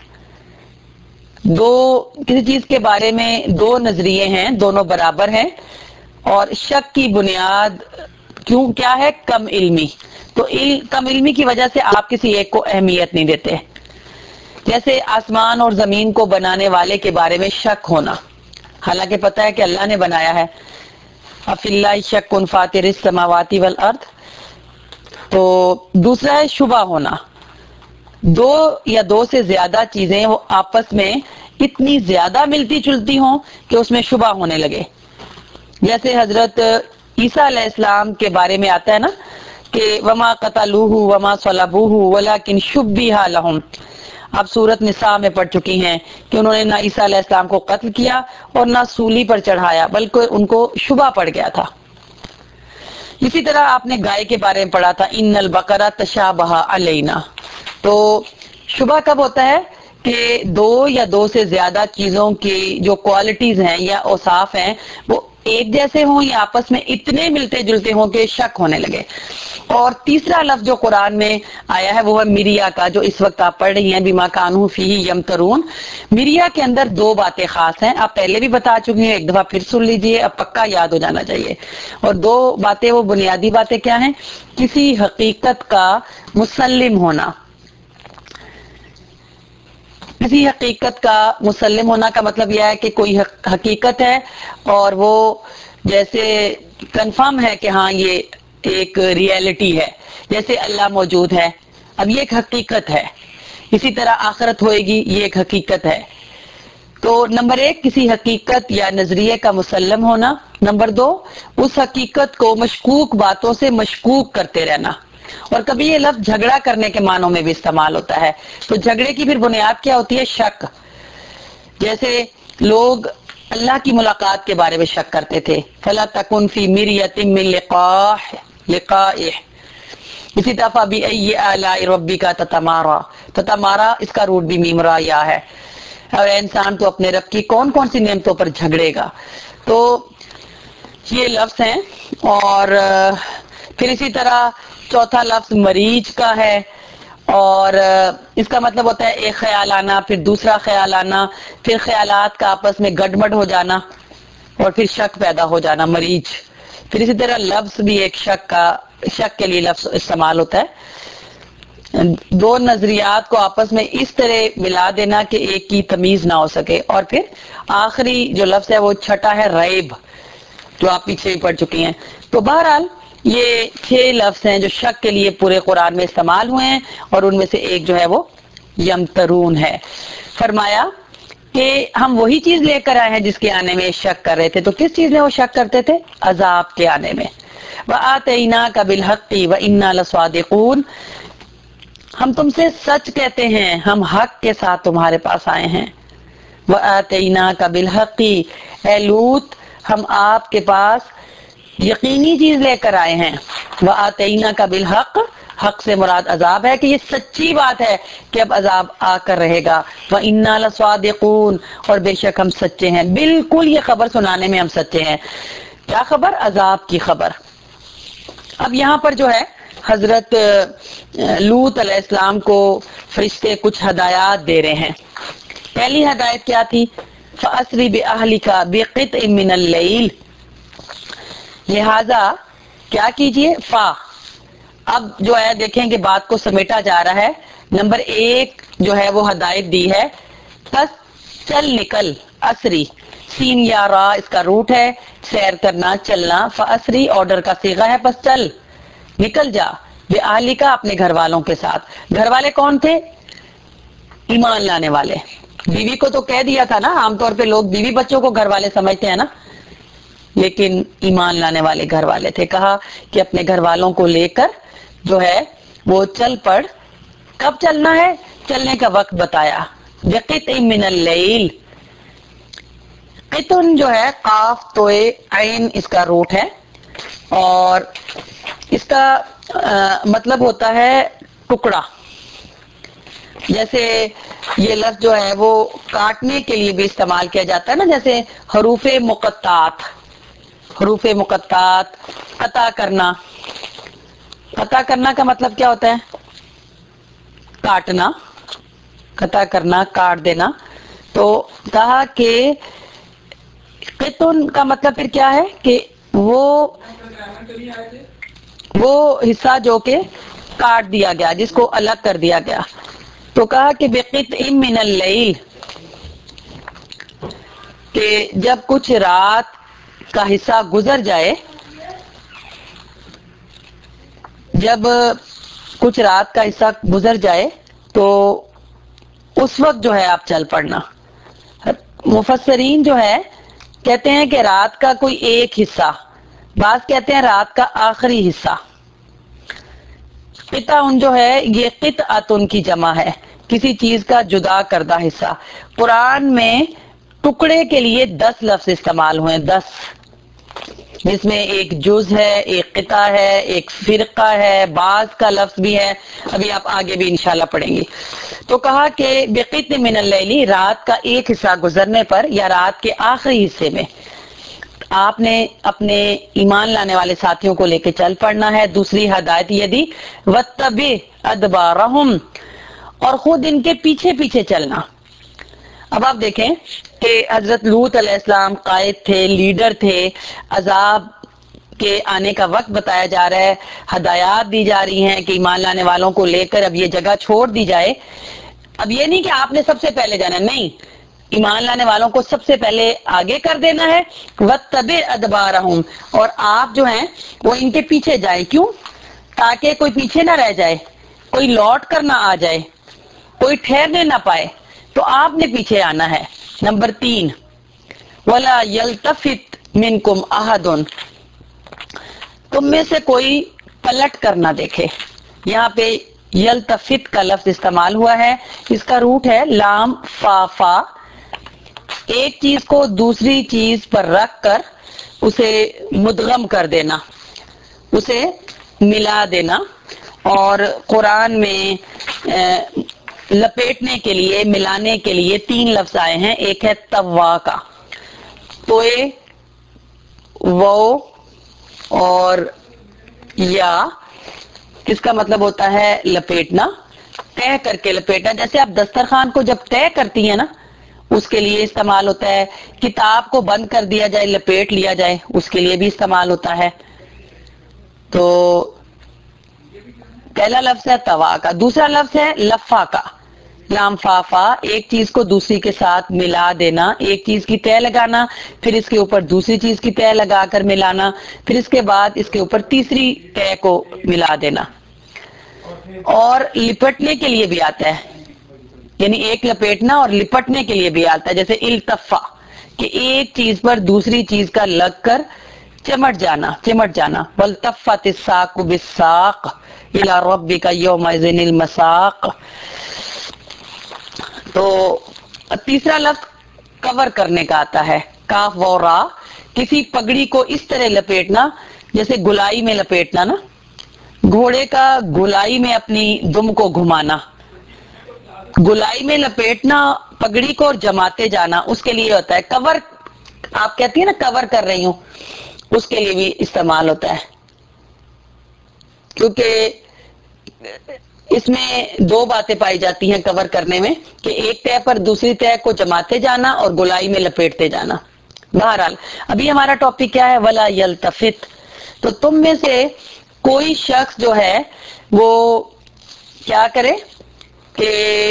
Speaker 1: کسی چیز کے بارے میں دو نظریے ہیں، دونوں برابر ہیں، اور شک کی بنیاد کیا ہے؟ کم علمی. تو کم علمی کی وجہ سے آپ کسی ایک کو اہمیت نہیں دیتے. جیسے آسمان اور زمین کو بنانے والے کے بارے میں شک ہونا، حالانکہ پتہ ہے کہ اللہ نے بنایا ہے. افی اللہ شک فاطر السماوات والارض. تو دوسرا ہے شبہ ہونا، دو یا دو سے زیادہ چیزیں وہ آپس میں اتنی زیادہ ملتی جلتی ہوں کہ اس میں شبہ ہونے لگے. جیسے حضرت عیسیٰ علیہ السلام کے بارے میں آتا ہے نا کہ وما قتلوہ وما صلبوہ ولکن شبہ لہم. آپ سورۃ نساء میں پڑھ چکی ہیں کہ انہوں نے نہ عیسیٰ علیہ السلام کو قتل کیا اور نہ سولی پر چڑھایا، بلکہ ان کو شبہ پڑ گیا تھا. اسی طرح آپ نے گائے کے بارے میں پڑھا تھا ان البقرہ تشابہ علینا. تو شبہ کب ہوتا ہے؟ کہ دو یا دو سے زیادہ چیزوں کی جو کوالٹیز ہیں یا اوصاف ہیں وہ ایک جیسے ہوں یا آپس میں اتنے ملتے جلتے ہوں کہ شک ہونے لگے. اور تیسرا لفظ جو قرآن میں آیا ہے وہ ہے مریا کا، جو اس وقت آپ پڑھ رہی ہیں بما کانوا فیہ یمترون. مریا کے اندر دو باتیں خاص ہیں، آپ پہلے بھی بتا چکی ہیں، ایک دفعہ پھر سن لیجئے، اب پکا یاد ہو جانا چاہیے. اور دو باتیں، وہ بنیادی باتیں کیا ہیں؟ کسی حقیقت کا مسلم ہونا. کسی حقیقت کا مسلم ہونا کا مطلب یہ ہے کہ کوئی حقیقت ہے اور وہ جیسے کنفرم ہے کہ ہاں یہ ایک ریئلٹی ہے. جیسے اللہ موجود ہے، اب یہ ایک حقیقت ہے. اسی طرح آخرت ہوئے گی، یہ ایک حقیقت ہے. تو نمبر ایک، کسی حقیقت یا نظریے کا مسلم ہونا. نمبر دو، اس حقیقت کو مشکوک باتوں سے مشکوک کرتے رہنا. اور کبھی یہ لفظ جھگڑا کرنے کے معنوں میں بھی استعمال ہوتا ہے. تو جھگڑے کی پھر بنیاد کیا ہوتی ہے؟ شک. جیسے لوگ اللہ کی ملاقات کے بارے میں شک کرتے تھے، فَلَا تَكُنْ فِي مِرْيَةٍ مِّن لِقَائِهِ. اسی دفعہ بھی ای آلاء ربک تتمارا، تتمارا اس کا روٹ بھی میم را یا ہے. اور انسان تو اپنے رب کی کون کون سی نعمتوں پر جھگڑے گا. تو یہ لفظ ہیں. اور پھر اسی طرح چوتھا لفظ مریج کا ہے، اور اس کا مطلب ہوتا ہے ایک خیال آنا، پھر دوسرا خیال آنا، پھر خیالات کا آپس میں گڑبڑ ہو جانا اور پھر شک پیدا ہو جانا، مریج. پھر اسی طرح لفظ بھی ایک شک کے لیے لفظ استعمال ہوتا ہے. دو نظریات کو آپس میں اس طرح ملا دینا کہ ایک کی تمیز نہ ہو سکے. اور پھر آخری جو لفظ ہے وہ چھٹا ہے ریب، جو آپ پیچھے بھی پڑھ چکی ہیں. تو بہرحال یہ 6 لفظ ہیں جو شک کے لیے پورے قرآن میں استعمال ہوئے ہیں، اور ان میں سے ایک جو ہے وہ یمترون ہے. فرمایا کہ ہم وہی چیز لے کر آئے ہیں جس کے آنے میں شک کر رہے تھے. تو کس چیز میں وہ شک کرتے تھے؟ عذاب کے آنے میں. وَآتَيْنَاكَ بِالْحَقِّ وَإِنَّا لَصَادِقُونَ. ہم تم سے سچ کہتے ہیں، ہم حق کے ساتھ تمہارے پاس آئے ہیں. وَآتَيْنَاكَ بِالْحَقِّ. اے لوط، ہم آپ کے پاس یقینی چیز لے کر آئے ہیں. وَآتَيْنَاكَ بِالْحَقِّ، حق سے مراد عذاب ہے کہ یہ سچی بات ہے کہ اب عذاب آ کر رہے گا. وَإِنَّا لَصَادِقُونَ، اور بے شک ہم سچے ہیں، بالکل یہ خبر سنانے میں ہم سچے ہیں. کیا خبر؟ عذاب کی خبر. اب یہاں پر جو ہے حضرت لوط علیہ السلام کو فرشتے کچھ ہدایات دے رہے ہیں. پہلی ہدایت کیا تھی؟ فَأَسْرِ بِأَهْلِكَ بِقِطْعٍ مِّنَ اللَّيْلِ. لہذا کیا کیجئے؟ اب جو ہے دیکھیں کہ بات کو سمیٹا جا رہا ہے. نمبر ایک جو ہے وہ ہدایت دی ہے، بس چل نکل. اسری، سین یا را اس کا روٹ ہے، سیر کرنا، چلنا. فاسری آرڈر کا صیغہ ہے، بس چل نکل جا. بے اہلی کا، اپنے گھر والوں کے ساتھ. گھر والے کون تھے؟ ایمان لانے والے. بیوی کو تو کہہ دیا تھا نا، عام طور پہ لوگ بیوی بچوں کو گھر والے سمجھتے ہیں نا، لیکن ایمان لانے والے گھر والے تھے. کہا کہ اپنے گھر والوں کو لے کر جو ہے وہ چل پڑ. کب چلنا ہے؟ چلنے کا وقت بتایا. بقطع من اللیل. قطن جو ہے قاف توئے عین اس کا روٹ ہے، اور اس کا مطلب ہوتا ہے ٹکڑا. جیسے یہ لفظ جو ہے وہ کاٹنے کے لیے بھی استعمال کیا جاتا ہے نا، جیسے حروف مقطعات. حروف مقطعات، قطع کرنا. قطع کرنا کا مطلب کیا ہوتا ہے؟ کاٹنا، قطع کرنا، کاٹ دینا. تو کہا کہ قطن کا مطلب پھر کیا ہے کہ وہ حصہ جو کہ کاٹ دیا گیا، جس کو الگ کر دیا گیا. تو کہا کہ بقطع من اللیل، کہ جب کچھ رات کا حصہ گزر جائے، جب کچھ رات کا حصہ گزر جائے تو اس وقت جو ہے آپ چل پڑنا. مفسرین جو ہے کہتے ہیں کہ رات کا کوئی ایک حصہ، بعض کہتے ہیں رات کا آخری حصہ. قطع جو ہے یہ قطعۃن کی جمع ہے، کسی چیز کا جدا کردہ حصہ. قرآن میں ٹکڑے کے لیے 10 لفظ استعمال ہوئے، 10، جس میں ایک جز ہے، ایک قطع ہے، ایک فرقہ ہے، بعض کا لفظ بھی ہے. ابھی آپ آگے بھی انشاءاللہ پڑھیں گی. تو کہا کہ بقطع من اللیل، رات کا ایک حصہ گزرنے پر یا رات کے آخری حصے میں آپ نے اپنے ایمان لانے والے ساتھیوں کو لے کے چل پڑنا ہے. دوسری ہدایت یہ دی وَاتَّبِعْ أَدْبَارَهُمْ، اور خود ان کے پیچھے پیچھے چلنا. اب آپ دیکھیں کہ حضرت لوط علیہ السلام قائد تھے، لیڈر تھے، عذاب کے آنے کا وقت بتایا جا رہا ہے، ہدایات دی جا رہی ہیں کہ ایمان لانے والوں کو لے کر اب یہ جگہ چھوڑ دی جائے. اب یہ نہیں کہ آپ نے سب سے پہلے جانا، نہیں، ایمان لانے والوں کو سب سے پہلے آگے کر دینا ہے. وَاتَّبِعْ أَدْبَارَهُمْ، اور آپ جو ہیں وہ ان کے پیچھے جائیں. کیوں؟ تاکہ کوئی پیچھے نہ رہ جائے، کوئی لوٹ کر نہ آ جائے، کوئی ٹھہرنے نہ پائے. تو آپ نے پیچھے آنا ہے. نمبر 3 وَلَا يَلْتَفِتْ مِنْكُمْ أَحَدٌ، تم میں سے کوئی پلٹ کر نہ دیکھے. یہاں پہ یلتفت کا لفظ استعمال ہوا ہے، اس کا روٹ ہے لام فا فا. ایک چیز کو دوسری چیز پر رکھ کر اسے مدغم کر دینا، اسے ملا دینا. اور قرآن میں لپیٹنے کے لیے، ملانے کے لیے 3 لفظ آئے ہیں. ایک ہے توا کا، توئے، وہ اور یا، اس کا مطلب ہوتا ہے لپیٹنا، طے کر کے لپیٹنا. جیسے آپ دسترخوان کو جب طے کرتی ہیں نا، اس کے لیے استعمال ہوتا ہے. کتاب کو بند کر دیا جائے، لپیٹ لیا جائے، اس کے لیے بھی استعمال ہوتا ہے. تو پہلا لفظ ہے توا کا. دوسرا لفظ ہے لفا کا، لام فا فا. ایک چیز کو دوسری کے ساتھ ملا دینا، ایک چیز کی طے لگانا، پھر اس کے اوپر دوسری چیز کی طے لگا کر ملانا، پھر اس کے بعد اس کے اوپر تیسری طے کو ملا دینا. اور لپٹنے کے لیے بھی آتا ہے، یعنی ایک لپیٹنا اور لپٹنے کے لیے بھی آتا ہے. جیسے التفا، کہ ایک چیز پر دوسری چیز کا لگ کر چمٹ جانا، چمٹ جانا. والتفت الساق بالساق الى ربك يومئذ المساق. تو تیسرا لفظ کور کرنے کا آتا ہے، کاف و را. کسی پگڑی کو اس طرح لپیٹنا جیسے گلائی میں لپیٹنا نا، گھوڑے کا گلائی میں اپنی دم کو گھمانا، گلائی میں لپیٹنا پگڑی کو اور جماتے جانا، اس کے لیے ہوتا ہے کور. آپ کہتی ہیں نا کور کر رہی ہوں، اس کے لیے بھی استعمال ہوتا ہے. کیونکہ اس میں 2 باتیں پائی جاتی ہیں کور کرنے میں، کہ ایک طے پر دوسری طے کو جماتے جانا اور گلائی میں لپیٹتے جانا. بہرحال ابھی ہمارا ٹاپک کیا ہے؟ ولا یلتفت. تو تم میں سے کوئی شخص جو ہے وہ کیا کرے کہ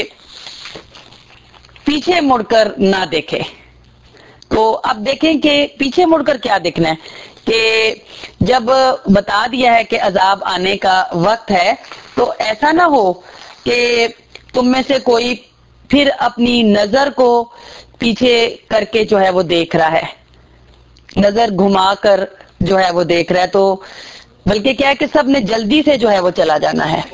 Speaker 1: پیچھے مڑ کر نہ دیکھے. تو اب دیکھیں کہ پیچھے مڑ کر کیا دیکھنا ہے، کہ جب بتا دیا ہے کہ عذاب آنے کا وقت ہے تو ایسا نہ ہو کہ تم میں سے کوئی پھر اپنی نظر کو پیچھے کر کے جو ہے وہ دیکھ رہا ہے، نظر گھما کر جو ہے وہ دیکھ رہا ہے. تو بلکہ کیا ہے کہ سب نے جلدی سے جو ہے وہ چلا جانا ہے.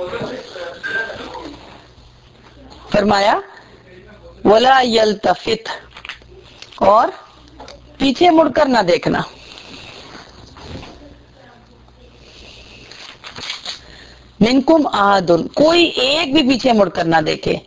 Speaker 1: فرمایا ولا یلتفت، اور پیچھے مڑ کر نہ دیکھنا. منکم احد، کوئی ایک بھی پیچھے مڑ کر نہ دیکھے.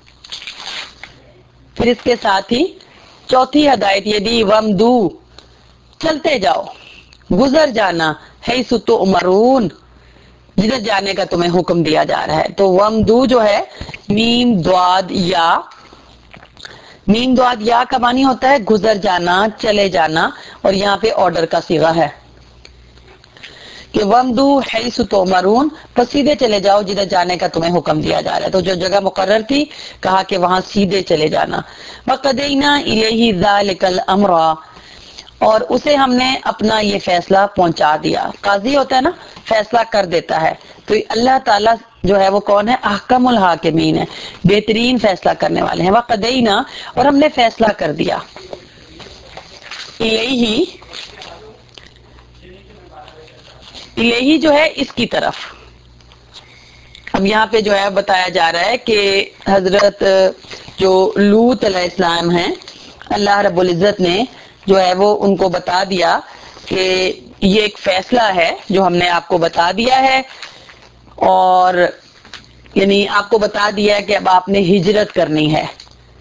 Speaker 1: پھر اس کے ساتھ ہی چوتھی ہدایت یہ دی ومدو، چلتے جاؤ، گزر جانا، حیث تؤمرون، جدھر جانے کا تمہیں حکم دیا جا رہا ہے. تو ومدو جو ہے میم دواد یا، میم دواد یا کا معنی ہوتا ہے گزر جانا، چلے جانا، اور یہاں پہ آرڈر کا صیغہ ہے کہ ومدو حیث تؤمرون، پس سیدھے چلے جاؤ جدھر جانے کا تمہیں حکم دیا جا رہا ہے. تو جو جگہ مقرر تھی کہا کہ وہاں سیدھے چلے جانا. وَقَضَيْنَا إِلَيْهِ ذَلِكَ الْأَمْرَ، اور اسے ہم نے اپنا یہ فیصلہ پہنچا دیا. قاضی ہوتا ہے نا، فیصلہ کر دیتا ہے. تو اللہ تعالیٰ جو ہے وہ کون ہے؟ احکم الحاکمین ہے، بہترین فیصلہ کرنے والے ہیں. وَقَضَيْنَا، اور ہم نے فیصلہ کر دیا. الیہ، الیہ جو ہے اس کی طرف. اب یہاں پہ جو ہے بتایا جا رہا ہے کہ حضرت جو لوط علیہ السلام ہیں، اللہ رب العزت نے جو ہے وہ ان کو بتا دیا کہ یہ ایک فیصلہ ہے جو ہم نے آپ کو بتا دیا ہے، اور یعنی آپ کو بتا دیا ہے کہ اب آپ نے ہجرت کرنی ہے.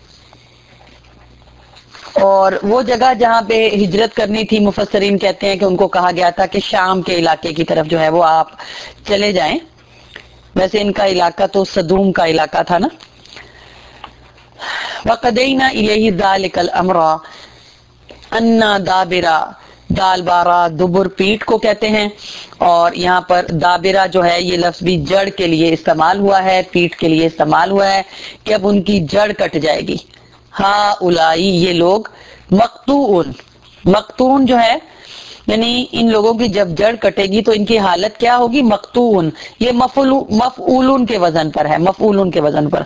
Speaker 1: اور وہ جگہ جہاں پہ ہجرت کرنی تھی، مفسرین کہتے ہیں کہ ان کو کہا گیا تھا کہ شام کے علاقے کی طرف جو ہے وہ آپ چلے جائیں. ویسے ان کا علاقہ تو صدوم کا علاقہ تھا نا. وَقَضَيْنَا إِلَيْهِ ذَلِكَ الْأَمْرَ أَنَّ دَابِرَ، دال بارہ دبر پیٹ کو کہتے ہیں، اور یہاں پر دابرہ جو ہے یہ لفظ بھی جڑ کے لیے استعمال ہوا ہے، پیٹ کے لیے استعمال ہوا ہے کہ اب ان کی جڑ کٹ جائے گی. ہا اولائی، یہ لوگ، مقتوعن، مقتون جو ہے یعنی ان لوگوں کی جب جڑ کٹے گی تو ان کی حالت کیا ہوگی؟ مقتون. یہ مفعولون کے وزن پر ہے، مفعولون کے وزن پر.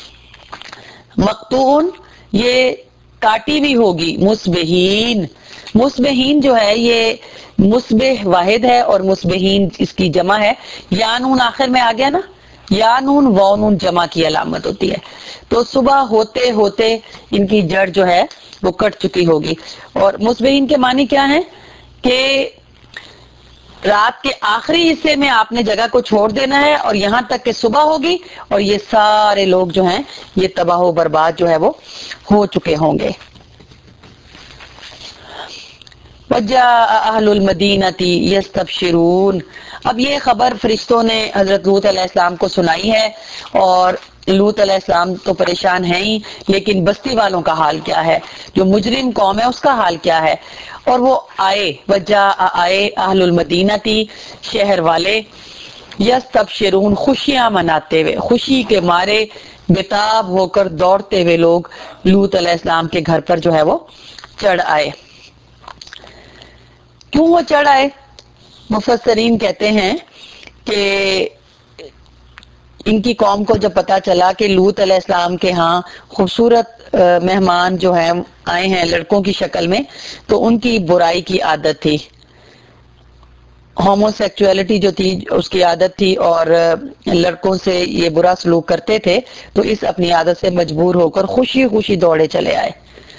Speaker 1: مقتون یہ کاٹی بھی ہوگی. مصبحین، مصبحین جو ہے یہ مصبح واحد ہے اور مصبحین اس کی جمع ہے. یا نون آخر میں آ گیا نا، یا نون و نون جمع کی علامت ہوتی ہے. تو صبح ہوتے ہوتے ان کی جڑ جو ہے وہ کٹ چکی ہوگی. اور مصبحین کے معنی کیا ہیں کہ رات کے آخری حصے میں آپ نے جگہ کو چھوڑ دینا ہے اور یہاں تک کہ صبح ہوگی اور یہ سارے لوگ جو ہیں یہ تباہ و برباد جو ہے وہ ہو چکے ہوں گے. وَجَاءَ أَهْلُ الْمَدِينَةِ يَسْتَبْشِرُونَ، اب یہ خبر فرشتوں نے حضرت لوط علیہ السلام کو سنائی ہے، اور لوط علیہ السلام تو پریشان ہیں ہی، لیکن بستی والوں کا حال کیا ہے؟ جو مجرم قوم ہے اس کا حال کیا ہے؟ اور وہ آئے، وَجَاءَ آئے أَهْلُ الْمَدِينَةِ شہر والے، یستبشرون خوشیاں مناتے ہوئے، خوشی کے مارے بےتاب ہو کر دوڑتے ہوئے لوگ لوط علیہ السلام کے گھر پر جو ہے وہ چڑھ آئے. کیوں وہ چڑھ آئے؟ مفسرین کہتے ہیں کہ ان کی قوم کو جب پتا چلا کہ لوط علیہ السلام کے ہاں خوبصورت مہمان جو ہیں آئے ہیں لڑکوں کی شکل میں، تو ان کی برائی کی عادت تھی، ہومو سیکچولیٹی جو تھی اس کی عادت تھی، اور لڑکوں سے یہ برا سلوک کرتے تھے. تو اس اپنی عادت سے مجبور ہو کر خوشی خوشی دوڑے چلے آئے.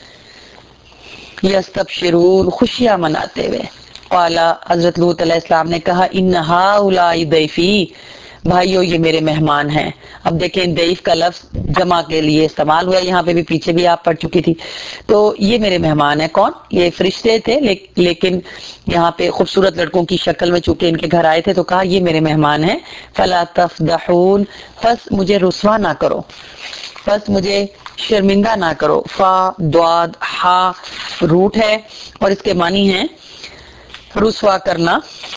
Speaker 1: یستبشرون خوشیاں مناتے ہوئے. قال، حضرت لوط علیہ السلام نے کہا، ان ہؤلاء ضیفی، بھائیو یہ میرے مہمان ہیں. اب دیکھیں ضیف کا لفظ جمع کے لیے استعمال ہوا ہے، یہاں پہ بھی پیچھے بھی آپ پڑھ چکی تھی. تو یہ میرے مہمان ہیں. کون؟ یہ فرشتے تھے، لیکن یہاں پہ خوبصورت لڑکوں کی شکل میں چونکہ ان کے گھر آئے تھے تو کہا یہ میرے مہمان ہیں. فلا تفضحون، پس مجھے رسوا نہ کرو، پس مجھے شرمندہ نہ کرو. فا دواد ہا روٹ ہے اور اس کے معنی ہیں رسوا کرنا،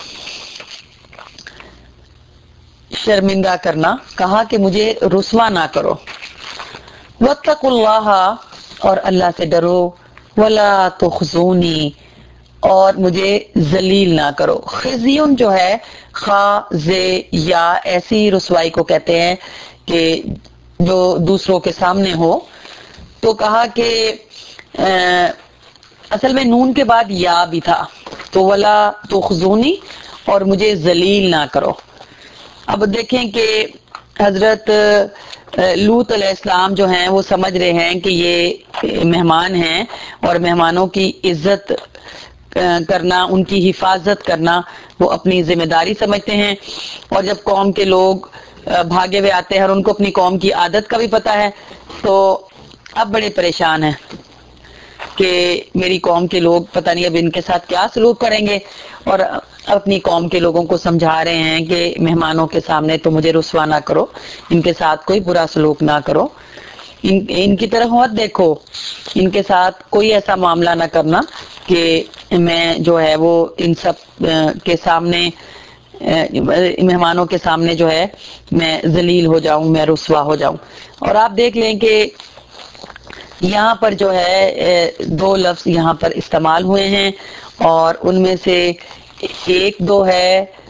Speaker 1: شرمندہ کرنا. کہا کہ مجھے رسوا نہ کرو. واتقوا اللہ، اور اللہ سے ڈرو. ولا تخزونی، اور مجھے ذلیل نہ کرو. خزیون جو ہے خا زے یا ایسی رسوائی کو کہتے ہیں کہ جو دوسروں کے سامنے ہو. تو کہا کہ اصل میں نون کے بعد یا بھی تھا، تو ولا تخزونی، اور مجھے ذلیل نہ کرو. اب دیکھیں کہ حضرت لوط علیہ السلام جو ہیں وہ سمجھ رہے ہیں کہ یہ مہمان ہیں اور مہمانوں کی عزت کرنا، ان کی حفاظت کرنا وہ اپنی ذمہ داری سمجھتے ہیں. اور جب قوم کے لوگ بھاگے ہوئے آتے ہیں اور ان کو اپنی قوم کی عادت کا بھی پتہ ہے تو اب بڑے پریشان ہیں. کہ میری قوم کے لوگ پتہ نہیں اب ان کے ساتھ کیا سلوک کریں گے، اور اپنی قوم کے لوگوں کو سمجھا رہے ہیں کہ مہمانوں کے سامنے تو مجھے رسوا نہ کرو، ان کے ساتھ کوئی برا سلوک نہ کرو، ان کی طرف مت دیکھو، ان کے ساتھ کوئی ایسا معاملہ نہ کرنا کہ میں جو ہے وہ ان سب کے سامنے، مہمانوں کے سامنے جو ہے میں ذلیل ہو جاؤں، میں رسوا ہو جاؤں۔ اور آپ دیکھ لیں کہ یہاں پر جو ہے دو لفظ یہاں پر استعمال ہوئے ہیں، اور ان میں سے ایک دو ہے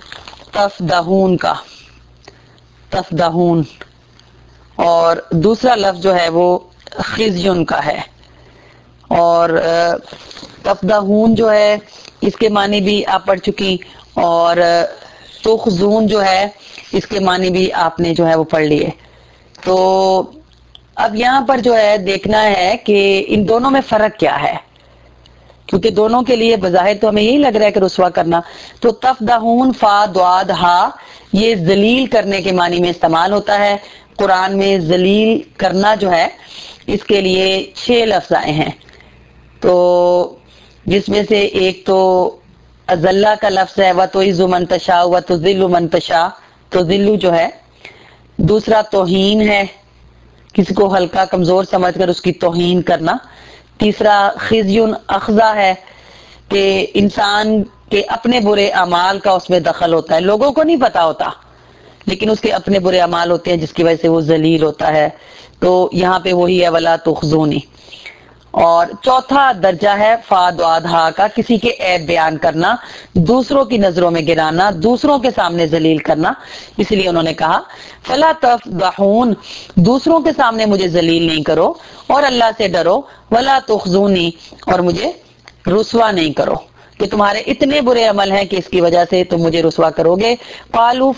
Speaker 1: تفدہون کا، تفدہون، اور دوسرا لفظ جو ہے وہ خزیون کا ہے۔ اور تفدہون جو ہے اس کے معنی بھی آپ پڑھ چکی، اور تخزون جو ہے اس کے معنی بھی آپ نے جو ہے وہ پڑھ لیے۔ تو اب یہاں پر جو ہے دیکھنا ہے کہ ان دونوں میں فرق کیا ہے، کیونکہ دونوں کے لیے بظاہر تو ہمیں یہی لگ رہا ہے کہ رسوا کرنا۔ تو تفدہون فا دعاد ہا، یہ ذلیل کرنے کے معنی میں استعمال ہوتا ہے۔ قرآن میں ذلیل کرنا جو ہے اس کے لیے 6 لفظ آئے ہیں، تو جس میں سے ایک تو اذلہ کا لفظ ہے، وَتُعِزُّ مَن تَشَاءُ وَتُذِلُّ مَن تَشَاءُ، تو ذلو جو ہے۔ دوسرا توہین ہے، کسی کو ہلکا کمزور سمجھ کر اس کی توہین کرنا۔ تیسرا خزیون اخذہ ہے کہ انسان کے اپنے برے اعمال کا اس میں دخل ہوتا ہے، لوگوں کو نہیں پتا ہوتا لیکن اس کے اپنے برے اعمال ہوتے ہیں جس کی وجہ سے وہ ذلیل ہوتا ہے، تو یہاں پہ وہی ہے وَلَا تُخْزُونِی۔ اور چوتھا درجہ ہے فا دعاد ہا کا، کسی کے عیب بیان کرنا، دوسروں کی نظروں میں گرانا، دوسروں کے سامنے ذلیل کرنا، اس لیے انہوں نے کہا فلا تفضحون، دوسروں کے سامنے مجھے ذلیل نہیں کرو، اور اللہ سے ڈرو، ولا تخزونی، اور مجھے رسوا نہیں کرو کہ تمہارے اتنے برے عمل ہیں کہ اس کی وجہ سے تم مجھے رسوا کرو گے۔ قالوا،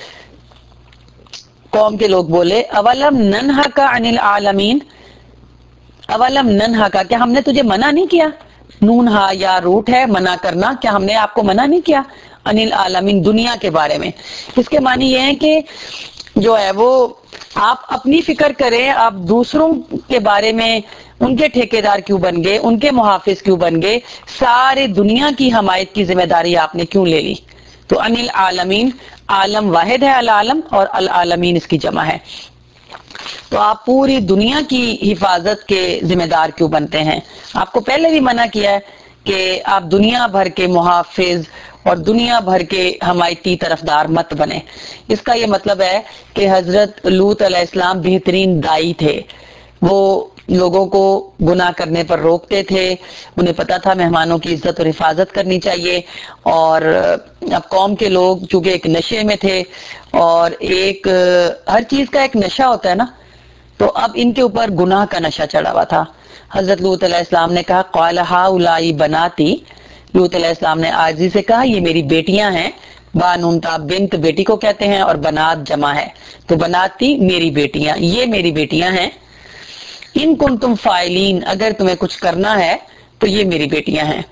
Speaker 1: قوم کے لوگ بولے اولم ننہک عن العالمین، اولم ننہا کا، کیا ہم نے تجھے منع نہیں کیا؟ نون ہا یا روٹ ہے منع کرنا، کیا ہم نے آپ کو منع نہیں کیا؟ ان العالمین، دنیا کے بارے میں۔ اس کے معنی یہ ہے کہ جو ہے وہ آپ اپنی فکر کریں، آپ دوسروں کے بارے میں ان کے ٹھیکیدار کیوں بن گئے، ان کے محافظ کیوں بن گئے، سارے دنیا کی حمایت کی ذمہ داری آپ نے کیوں لے لی؟ تو ان العالمین، عالم واحد ہے العالم، اور العالمین اس کی جمع ہے، تو آپ پوری دنیا کی حفاظت کے ذمہ دار کیوں بنتے ہیں؟ آپ کو پہلے بھی منع کیا ہے کہ آپ دنیا بھر کے محافظ اور دنیا بھر کے حمایتی طرفدار مت بنے۔ اس کا یہ مطلب ہے کہ حضرت لوط علیہ السلام بہترین دائی تھے، وہ لوگوں کو گناہ کرنے پر روکتے تھے، انہیں پتا تھا مہمانوں کی عزت اور حفاظت کرنی چاہیے، اور اب قوم کے لوگ چونکہ ایک نشے میں تھے، اور ایک ہر چیز کا ایک نشہ ہوتا ہے نا، تو اب ان کے اوپر گناہ کا نشہ چڑھا ہوا تھا۔ حضرت لوط علیہ السلام نے کہا قال ہؤلاء بناتی، لوط علیہ السلام نے عاجزی سے کہا یہ میری بیٹیاں ہیں، بانون تا بنت بیٹی کو کہتے ہیں، اور بنات جمع ہے، تو بناتی میری بیٹیاں، یہ میری بیٹیاں ہیں، ان کنتم فاعلین، اگر تمہیں کچھ کرنا ہے تو یہ میری بیٹیاں ہیں۔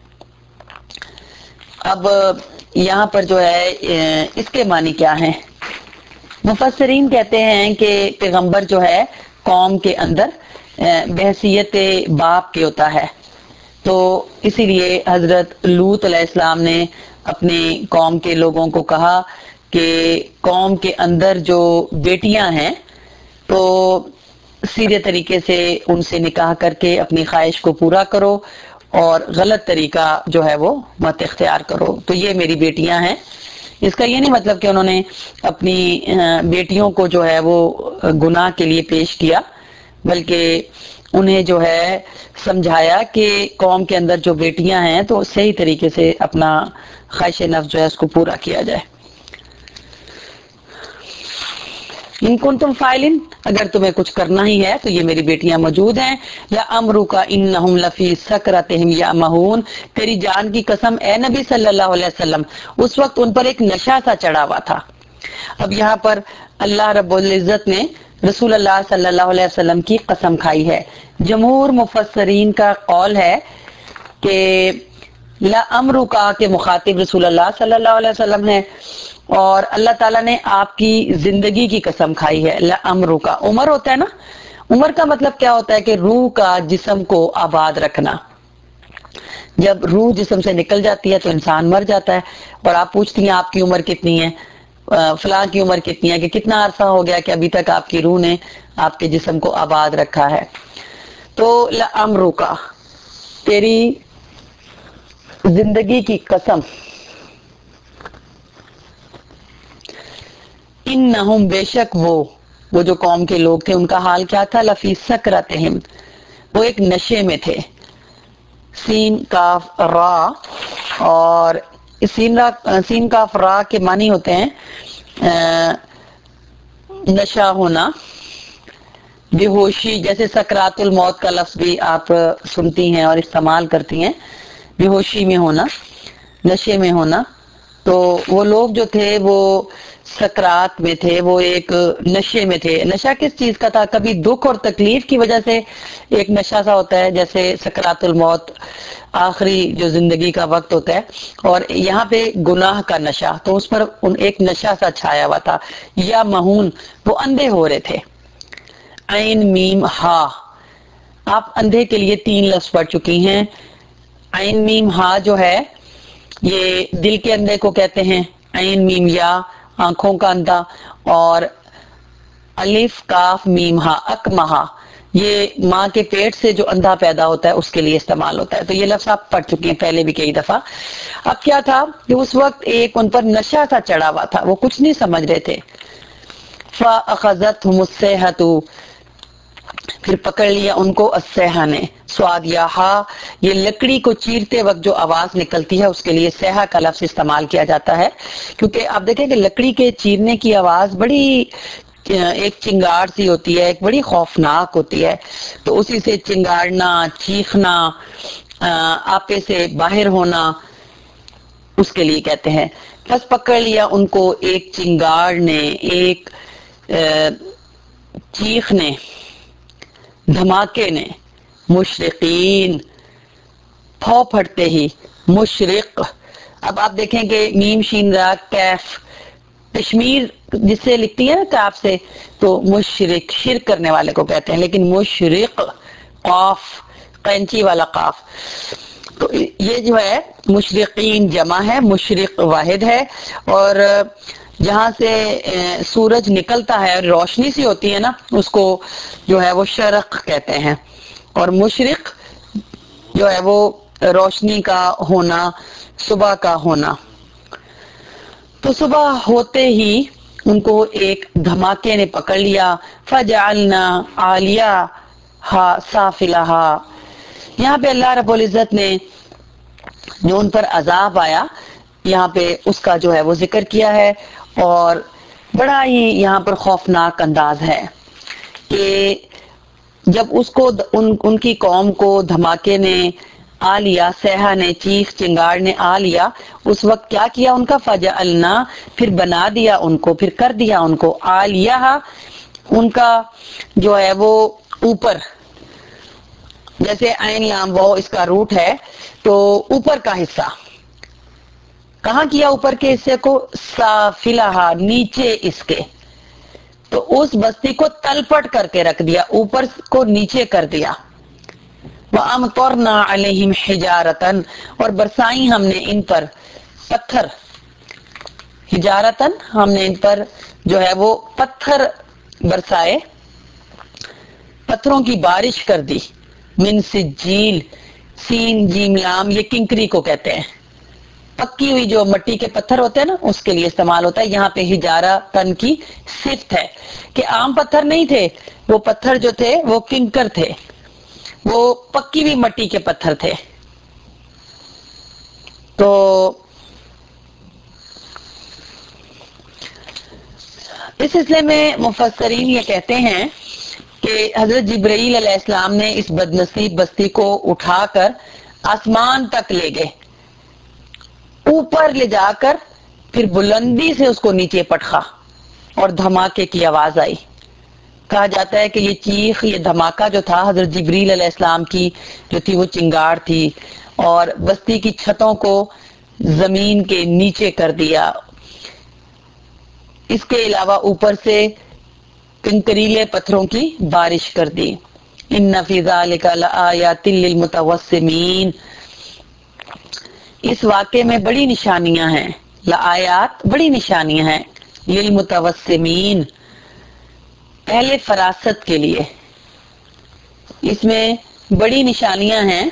Speaker 1: اب یہاں پر جو ہے اس کے معنی کیا ہیں؟ مفسرین کہتے ہیں کہ پیغمبر جو ہے قوم کے اندر بحیثیت باپ کے ہوتا ہے، تو اسی لیے حضرت لوط علیہ السلام نے اپنے قوم کے لوگوں کو کہا کہ قوم کے اندر جو بیٹیاں ہیں تو سیدھے طریقے سے ان سے نکاح کر کے اپنی خواہش کو پورا کرو، اور غلط طریقہ جو ہے وہ مت اختیار کرو، تو یہ میری بیٹیاں ہیں۔ اس کا یہ نہیں مطلب کہ انہوں نے اپنی بیٹیوں کو جو ہے وہ گناہ کے لیے پیش کیا، بلکہ انہیں جو ہے سمجھایا کہ قوم کے اندر جو بیٹیاں ہیں تو صحیح طریقے سے اپنا خواہش نفس جو ہے اس کو پورا کیا جائے۔ ان کنتم فاعلین، اگر تمہیں کچھ کرنا ہی ہے تو یہ میری بیٹیاں موجود ہیں۔ لعمرک انہم لفی سکرتہم یعمہون، تیری جان کی قسم اے نبی صلی اللہ علیہ وسلم، اس وقت ان پر ایک نشہ سا چڑھا ہوا تھا۔ اب یہاں پر اللہ رب العزت نے رسول اللہ صلی اللہ علیہ وسلم کی قسم کھائی ہے۔ جمہور مفسرین کا قول ہے کہ لعمرک کے مخاطب رسول اللہ صلی اللہ علیہ وسلم ہے، اور اللہ تعالیٰ نے آپ کی زندگی کی قسم کھائی ہے۔ لعمرک، عمر ہوتا ہے نا، عمر کا مطلب کیا ہوتا ہے کہ روح کا جسم کو آباد رکھنا، جب روح جسم سے نکل جاتی ہے تو انسان مر جاتا ہے، اور آپ پوچھتی ہیں آپ کی عمر کتنی ہے، فلاں کی عمر کتنی ہے، کہ کتنا عرصہ ہو گیا کہ ابھی تک آپ کی روح نے آپ کے جسم کو آباد رکھا ہے. تو لعمرک، تیری زندگی کی قسم، انہم بے شک وہ جو قوم کے لوگ تھے ان کا حال کیا تھا، لفی سکرتہم، وہ ایک نشے میں تھے. سین کاف را، اور سین کاف را کے معنی ہوتے ہیں نشہ ہونا، بے ہوشی. جیسے سکرات الموت کا لفظ بھی آپ سنتی ہیں اور استعمال کرتی ہیں، بے ہوشی میں ہونا، نشے میں ہونا. تو وہ لوگ جو تھے وہ سکرات میں تھے، وہ ایک نشے میں تھے. نشہ کس چیز کا تھا؟ کبھی دکھ اور تکلیف کی وجہ سے ایک نشہ سا ہوتا ہے، جیسے سکرات الموت آخری جو زندگی کا وقت ہوتا ہے، اور یہاں پہ گناہ کا نشہ، تو اس پر ایک نشہ سا چھایا ہوا تھا. یا مہون، وہ اندھے ہو رہے تھے. عین میم ہا، آپ اندھے کے لیے 3 لفظ پڑھ چکی ہیں. عین میم ہا جو ہے یہ دل کے اندھے کو کہتے ہیں، عین میم یا آنکھوں کا اندھا، اور الف کاف میم ہا اکمہا، یہ ماں کے پیٹ سے جو اندھا پیدا ہوتا ہے اس کے لیے استعمال ہوتا ہے. تو یہ لفظ آپ پڑھ چکی ہیں پہلے بھی کئی دفعہ. اب کیا تھا کہ اس وقت ایک ان پر نشہ سا چڑھا ہوا تھا، وہ کچھ نہیں سمجھ رہے تھے. فَأَخَذَتْهُمُ الصَّيْحَةُ، پھر پکڑ لیا ان کو الصیحہ نے. سواد یا ہا، یہ لکڑی کو چیرتے وقت جو آواز نکلتی ہے اس کے لیے صیحہ کا لفظ استعمال کیا جاتا ہے. کیونکہ آپ دیکھیں کہ لکڑی کے چیرنے کی آواز بڑی ایک چنگار سی ہوتی ہے، ایک بڑی خوفناک ہوتی ہے. تو اسی سے چنگارنا، چیخنا، آپے سے باہر ہونا، اس کے لیے کہتے ہیں. بس پکڑ لیا ان کو ایک چنگار نے، ایک چیخ نے، دھماکے نے. مشرقین، پھو پھٹتے ہی. مشرق، اب آپ دیکھیں کہ میم شین را کیف، کشمیر جس سے لکھتی ہے نا کاف سے، تو مشرق شرک کرنے والے کو کہتے ہیں. لیکن مشرق قاف، قینچی والا قاف. تو یہ جو ہے مشرقین جمع ہے، مشرق واحد ہے. اور جہاں سے سورج نکلتا ہے، روشنی سی ہوتی ہے نا، اس کو جو ہے وہ شرق کہتے ہیں. اور مشرق جو ہے وہ روشنی کا ہونا، صبح کا ہونا. تو صبح ہوتے ہی ان کو ایک دھماکے نے پکڑ لیا. فَجَعَلْنَا عَالِيَهَا سَافِلَهَا، یہاں پہ اللہ رب العزت نے جو ان پر عذاب آیا، یہاں پہ اس کا جو ہے وہ ذکر کیا ہے. اور بڑا ہی یہاں پر خوفناک انداز ہے کہ جب اس کو ان کی قوم کو دھماکے نے آ لیا، صیحہ نے، چیخ چنگار نے آ لیا، اس وقت کیا کیا ان کا؟ فَجَعَلْنَا، پھر بنا دیا ان کو، پھر کر دیا ان کو. عَالِيَهَا، ان کا جو ہے وہ اوپر، جیسے عین لام واو اس کا روٹ ہے، تو اوپر کا حصہ. کہاں کیا اوپر کے حصے کو؟ سافلہا، نیچے اس کے. تو اس بستی کو تلپٹ کر کے رکھ دیا، اوپر کو نیچے کر دیا. وَأَمْطَرْنَا عَلَيْهِمْ حِجَارَةً، اور برسائیں ہم نے ان پر پتھر. حجارتن، ہم نے ان پر جو ہے وہ پتھر برسائے، پتھروں کی بارش کر دی. من سجیل، سین جیم لام، یہ کنکری کو کہتے ہیں. پکی ہوئی جو مٹی کے پتھر ہوتے ہیں نا، اس کے لیے استعمال ہوتا ہے. یہاں پہ ہجارہ تن کی صفت ہے کہ عام پتھر نہیں تھے، وہ پتھر جو تھے وہ کنکر تھے، وہ پکی ہوئی مٹی کے پتھر تھے. تو اس سلسلے میں مفسرین یہ کہتے ہیں کہ حضرت جبرائیل علیہ السلام نے اس بدنصیب بستی کو اٹھا کر آسمان تک لے گئے، اوپر لے جا کر پھر بلندی سے اس کو نیچے پٹخا اور دھماکے کی آواز آئی. کہا جاتا ہے کہ یہ چیخ، یہ دھماکہ جو تھا حضرت جبریل علیہ السلام کی جو تھی وہ چنگار تھی، اور بستی کی چھتوں کو زمین کے نیچے کر دیا. اس کے علاوہ اوپر سے کنکریلے پتھروں کی بارش کر دی. ان فی ذلک لآیات للمتوسمین، اس واقعے میں بڑی نشانیاں ہیں، لآیات بڑی نشانیاں ہیں، للمتوسمین اہل فراست کے لیے، اس میں بڑی نشانیاں ہیں۔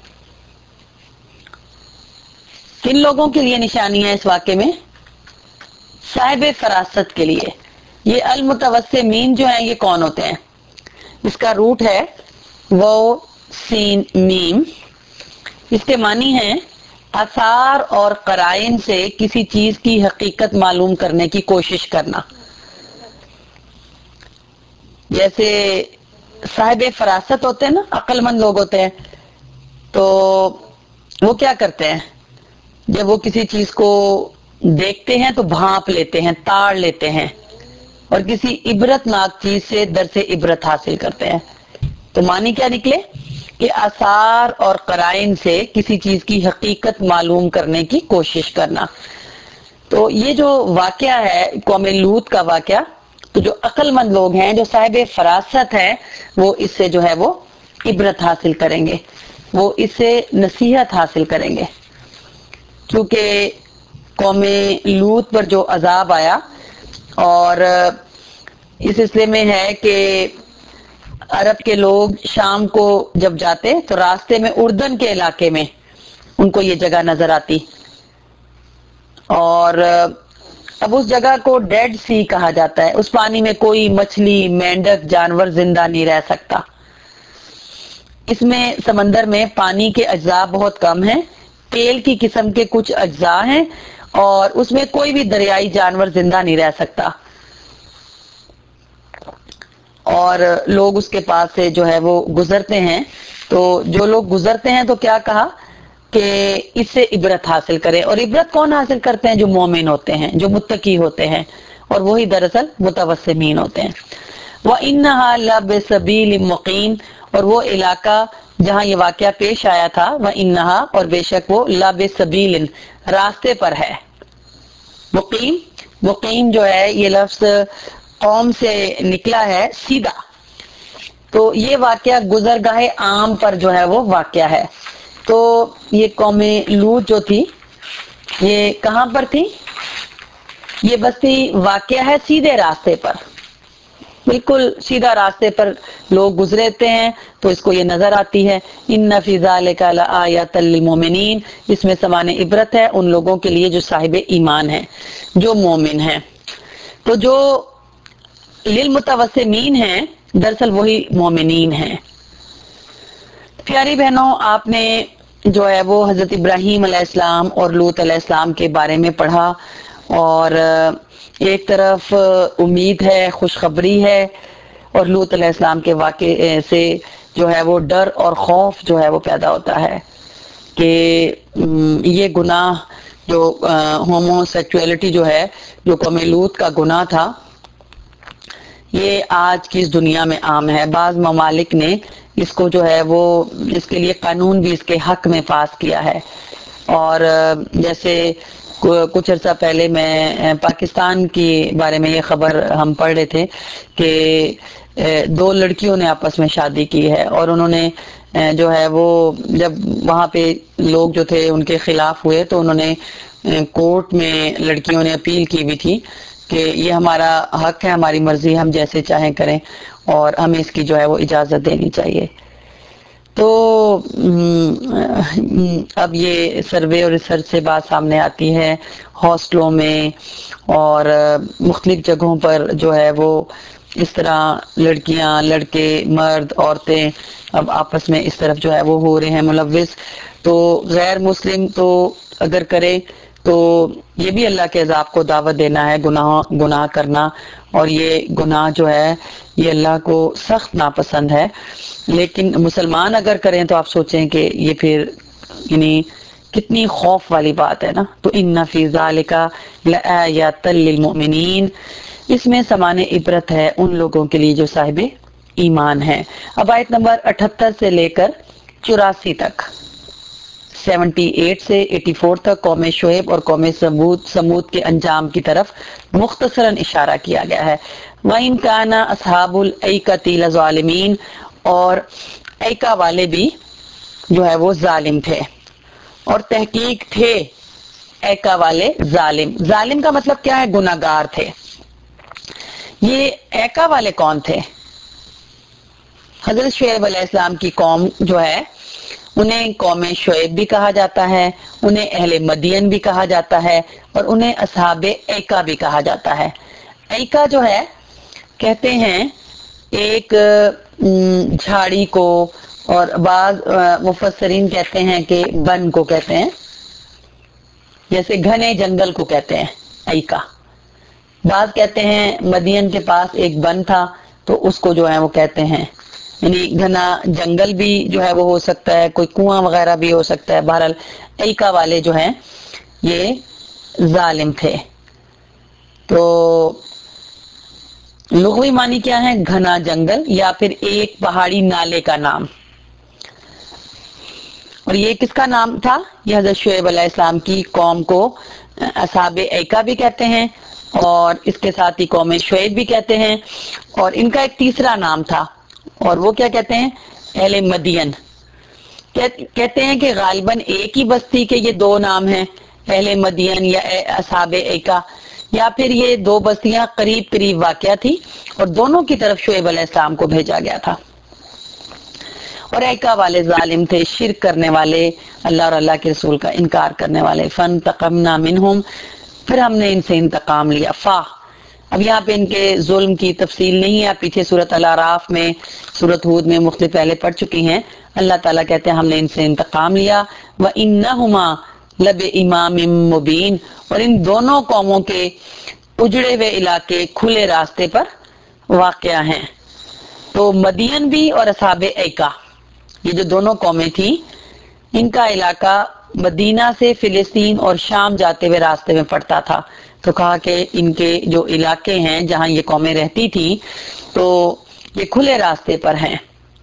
Speaker 1: کن لوگوں کے لیے نشانیاں اس واقعے میں؟ صاحب فراست کے لیے۔ یہ المتوسمین جو ہیں یہ کون ہوتے ہیں؟ اس کا روٹ ہے وہ سین میم، اس کے معنی ہیں آثار اور قرائن سے کسی چیز کی حقیقت معلوم کرنے کی کوشش کرنا۔ جیسے صاحب فراست ہوتے ہیں نا، عقل مند لوگ ہوتے ہیں، تو وہ کیا کرتے ہیں؟ جب وہ کسی چیز کو دیکھتے ہیں تو بھانپ لیتے ہیں، تاڑ لیتے ہیں، اور کسی عبرت ناک چیز سے درس عبرت حاصل کرتے ہیں۔ تو معنی کیا نکلے کہ آثار اور قرائن سے کسی چیز کی حقیقت معلوم کرنے کی کوشش کرنا۔ تو یہ جو واقعہ ہے قوم لوط کا واقعہ، تو جو عقل مند لوگ ہیں، جو صاحب فراست ہیں، وہ اس سے جو ہے وہ عبرت حاصل کریں گے، وہ اس سے نصیحت حاصل کریں گے، کیونکہ قوم لوط پر جو عذاب آیا، اور اس سلسلے میں ہے کہ عرب کے لوگ شام کو جب جاتے تو راستے میں اردن کے علاقے میں ان کو یہ جگہ نظر آتی، اور اب اس جگہ کو ڈیڈ سی کہا جاتا ہے، اس پانی میں کوئی مچھلی، مینڈک، جانور زندہ نہیں رہ سکتا۔ اس میں سمندر میں پانی کے اجزاء بہت کم ہیں، تیل کی قسم کے کچھ اجزاء ہیں، اور اس میں کوئی بھی دریائی جانور زندہ نہیں رہ سکتا، اور لوگ اس کے پاس سے جو ہے وہ گزرتے ہیں۔ تو جو لوگ گزرتے ہیں تو کیا کہا کہ اس سے عبرت حاصل کرے، اور عبرت کون حاصل کرتے ہیں؟ جو مومن ہوتے ہیں، جو متقی ہوتے ہیں، اور وہی دراصل متوسمین ہوتے ہیں۔ وَإِنَّهَا لَبِسَبِيلٍ مُقِيمٍ، اور وہ علاقہ جہاں یہ واقعہ پیش آیا تھا، وَإِنَّهَا، اور بے شک وہ لَبِسَبِيلٍ راستے پر ہے۔ مقیم، مقیم جو ہے یہ لفظ قوم سے نکلا ہے، سیدھا، تو یہ واقعہ گزرگاہ عام پر جو ہے وہ واقعہ ہے۔ تو یہ قوم لوط جو تھی یہ کہاں پر تھی؟ یہ بستی واقعہ ہے سیدھے راستے پر، بالکل سیدھا راستے پر لوگ گزرتے ہیں تو اس کو یہ نظر آتی ہے۔ ان فی ذلک لآیۃ للمؤمنین، اس میں سامان عبرت ہے ان لوگوں کے لیے جو صاحب ایمان ہیں، جو مومن ہیں۔ تو جو للمتوسمین ہیں دراصل وہی مومنین ہیں۔ پیاری بہنوں، آپ نے جو ہے وہ حضرت ابراہیم علیہ السلام اور لوط علیہ السلام کے بارے میں پڑھا، اور ایک طرف امید ہے، خوشخبری ہے، اور لوط علیہ السلام کے واقعے سے جو ہے وہ ڈر اور خوف جو ہے وہ پیدا ہوتا ہے کہ یہ گناہ جو ہومو سیکچولیٹی جو ہے، جو قوم لوط کا گناہ تھا، یہ آج کی اس دنیا میں عام ہے۔ بعض ممالک نے اس کو جو ہے وہ اس کے لیے قانون بھی اس کے حق میں پاس کیا ہے، اور جیسے کچھ عرصہ پہلے میں پاکستان کے بارے میں یہ خبر ہم پڑھ رہے تھے کہ دو لڑکیوں نے آپس میں شادی کی ہے، اور انہوں نے جو ہے وہ جب وہاں پہ لوگ جو تھے ان کے خلاف ہوئے تو انہوں نے کورٹ میں لڑکیوں نے اپیل کی بھی تھی کہ یہ ہمارا حق ہے، ہماری مرضی، ہم جیسے چاہیں کریں، اور ہمیں اس کی جو ہے وہ اجازت دینی چاہیے۔ تو اب یہ سروے اور ریسرچ سے بات سامنے آتی ہے، ہاسٹلوں میں اور مختلف جگہوں پر جو ہے وہ اس طرح لڑکیاں، لڑکے، مرد، عورتیں اب آپس میں اس طرف جو ہے وہ ہو رہے ہیں ملوث۔ تو غیر مسلم تو اگر کرے تو یہ بھی اللہ کے عذاب کو دعوت دینا ہے، گناہ کرنا، اور یہ گناہ جو ہے یہ اللہ کو سخت ناپسند ہے۔ لیکن مسلمان اگر کریں تو آپ سوچیں کہ یہ پھر یعنی کتنی خوف والی بات ہے نا۔ تو ان فی ذالک لآیات للمؤمنین، اس میں سامان عبرت ہے ان لوگوں کے لیے جو صاحب ایمان ہیں۔ اب آیت نمبر 78 سے لے کر 84 تک، 78 سے 84 تک قوم شعیب اور قوم سمود کے انجام کی طرف مختصراً اشارہ کیا گیا ہے۔ وَإِن كَانَ أَصْحَابُ الْأَيْكَةِ لَظَالِمِينَ، اور ایکا والے بھی جو ہے وہ ظالم تھے۔ اور تحقیق تھے ایکا والے ظالم. ظالم کا مطلب کیا ہے؟ گناہگار تھے. یہ ایکا والے کون تھے؟ حضرت شعیب علیہ السلام کی قوم جو ہے انہیں قوم شعیب بھی کہا جاتا ہے، انہیں اہل مدین بھی کہا جاتا ہے، اور انہیں اصحاب ایکا بھی کہا جاتا ہے. ایکا جو ہے کہتے ہیں ایک جھاڑی کو، اور بعض مفسرین کہتے ہیں کہ بن کو کہتے ہیں، جیسے گھنے جنگل کو کہتے ہیں ایکا. بعض کہتے ہیں مدین کے پاس ایک بن تھا تو اس کو جو ہے وہ کہتے ہیں، یعنی گھنا جنگل بھی جو ہے وہ ہو سکتا ہے، کوئی کنواں وغیرہ بھی ہو سکتا ہے. بہرحال ایکا والے جو ہیں یہ ظالم تھے. تو لغوی معنی کیا ہے؟ گھنا جنگل یا پھر ایک پہاڑی نالے کا نام. اور یہ کس کا نام تھا؟ یہ حضرت شعیب علیہ السلام کی قوم کو اصحاب ایکا بھی کہتے ہیں، اور اس کے ساتھ ہی قوم شعیب بھی کہتے ہیں. اور ان کا ایک تیسرا نام تھا، اور وہ کیا کہتے ہیں؟ اہل مدین. کہتے ہیں کہ غالباً ایک ہی بستی کے یہ دو نام ہیں، اہل مدین یا اصحاب ایکا، یا پھر یہ دو بستیاں قریب قریب واقع تھی اور دونوں کی طرف شعیب علیہ السلام کو بھیجا گیا تھا. اور ایکا والے ظالم تھے، شرک کرنے والے، اللہ اور اللہ کے رسول کا انکار کرنے والے. فانتقمنا منہم، پھر ہم نے ان سے انتقام لیا. اب یہاں پہ ان کے ظلم کی تفصیل نہیں ہے، پیچھے سورۃ الاعراف میں، سورۃ ہود میں مختلف پہلے پڑھ چکی ہیں. اللہ تعالیٰ کہتے ہیں ہم نے ان سے انتقام لیا. وَإِنَّهُمَا لَبِإِمَامٍ مُبِينٍ، اور ان دونوں قوموں کے اجڑے ہوئے علاقے کھلے راستے پر واقع ہیں. تو مدین بھی اور اصحاب ایکا، یہ جو دونوں قومیں تھیں، ان کا علاقہ مدینہ سے فلسطین اور شام جاتے ہوئے راستے میں پڑتا تھا. تو کہا کہ ان کے جو علاقے ہیں جہاں یہ قومیں رہتی تھیں تو یہ کھلے راستے پر ہیں،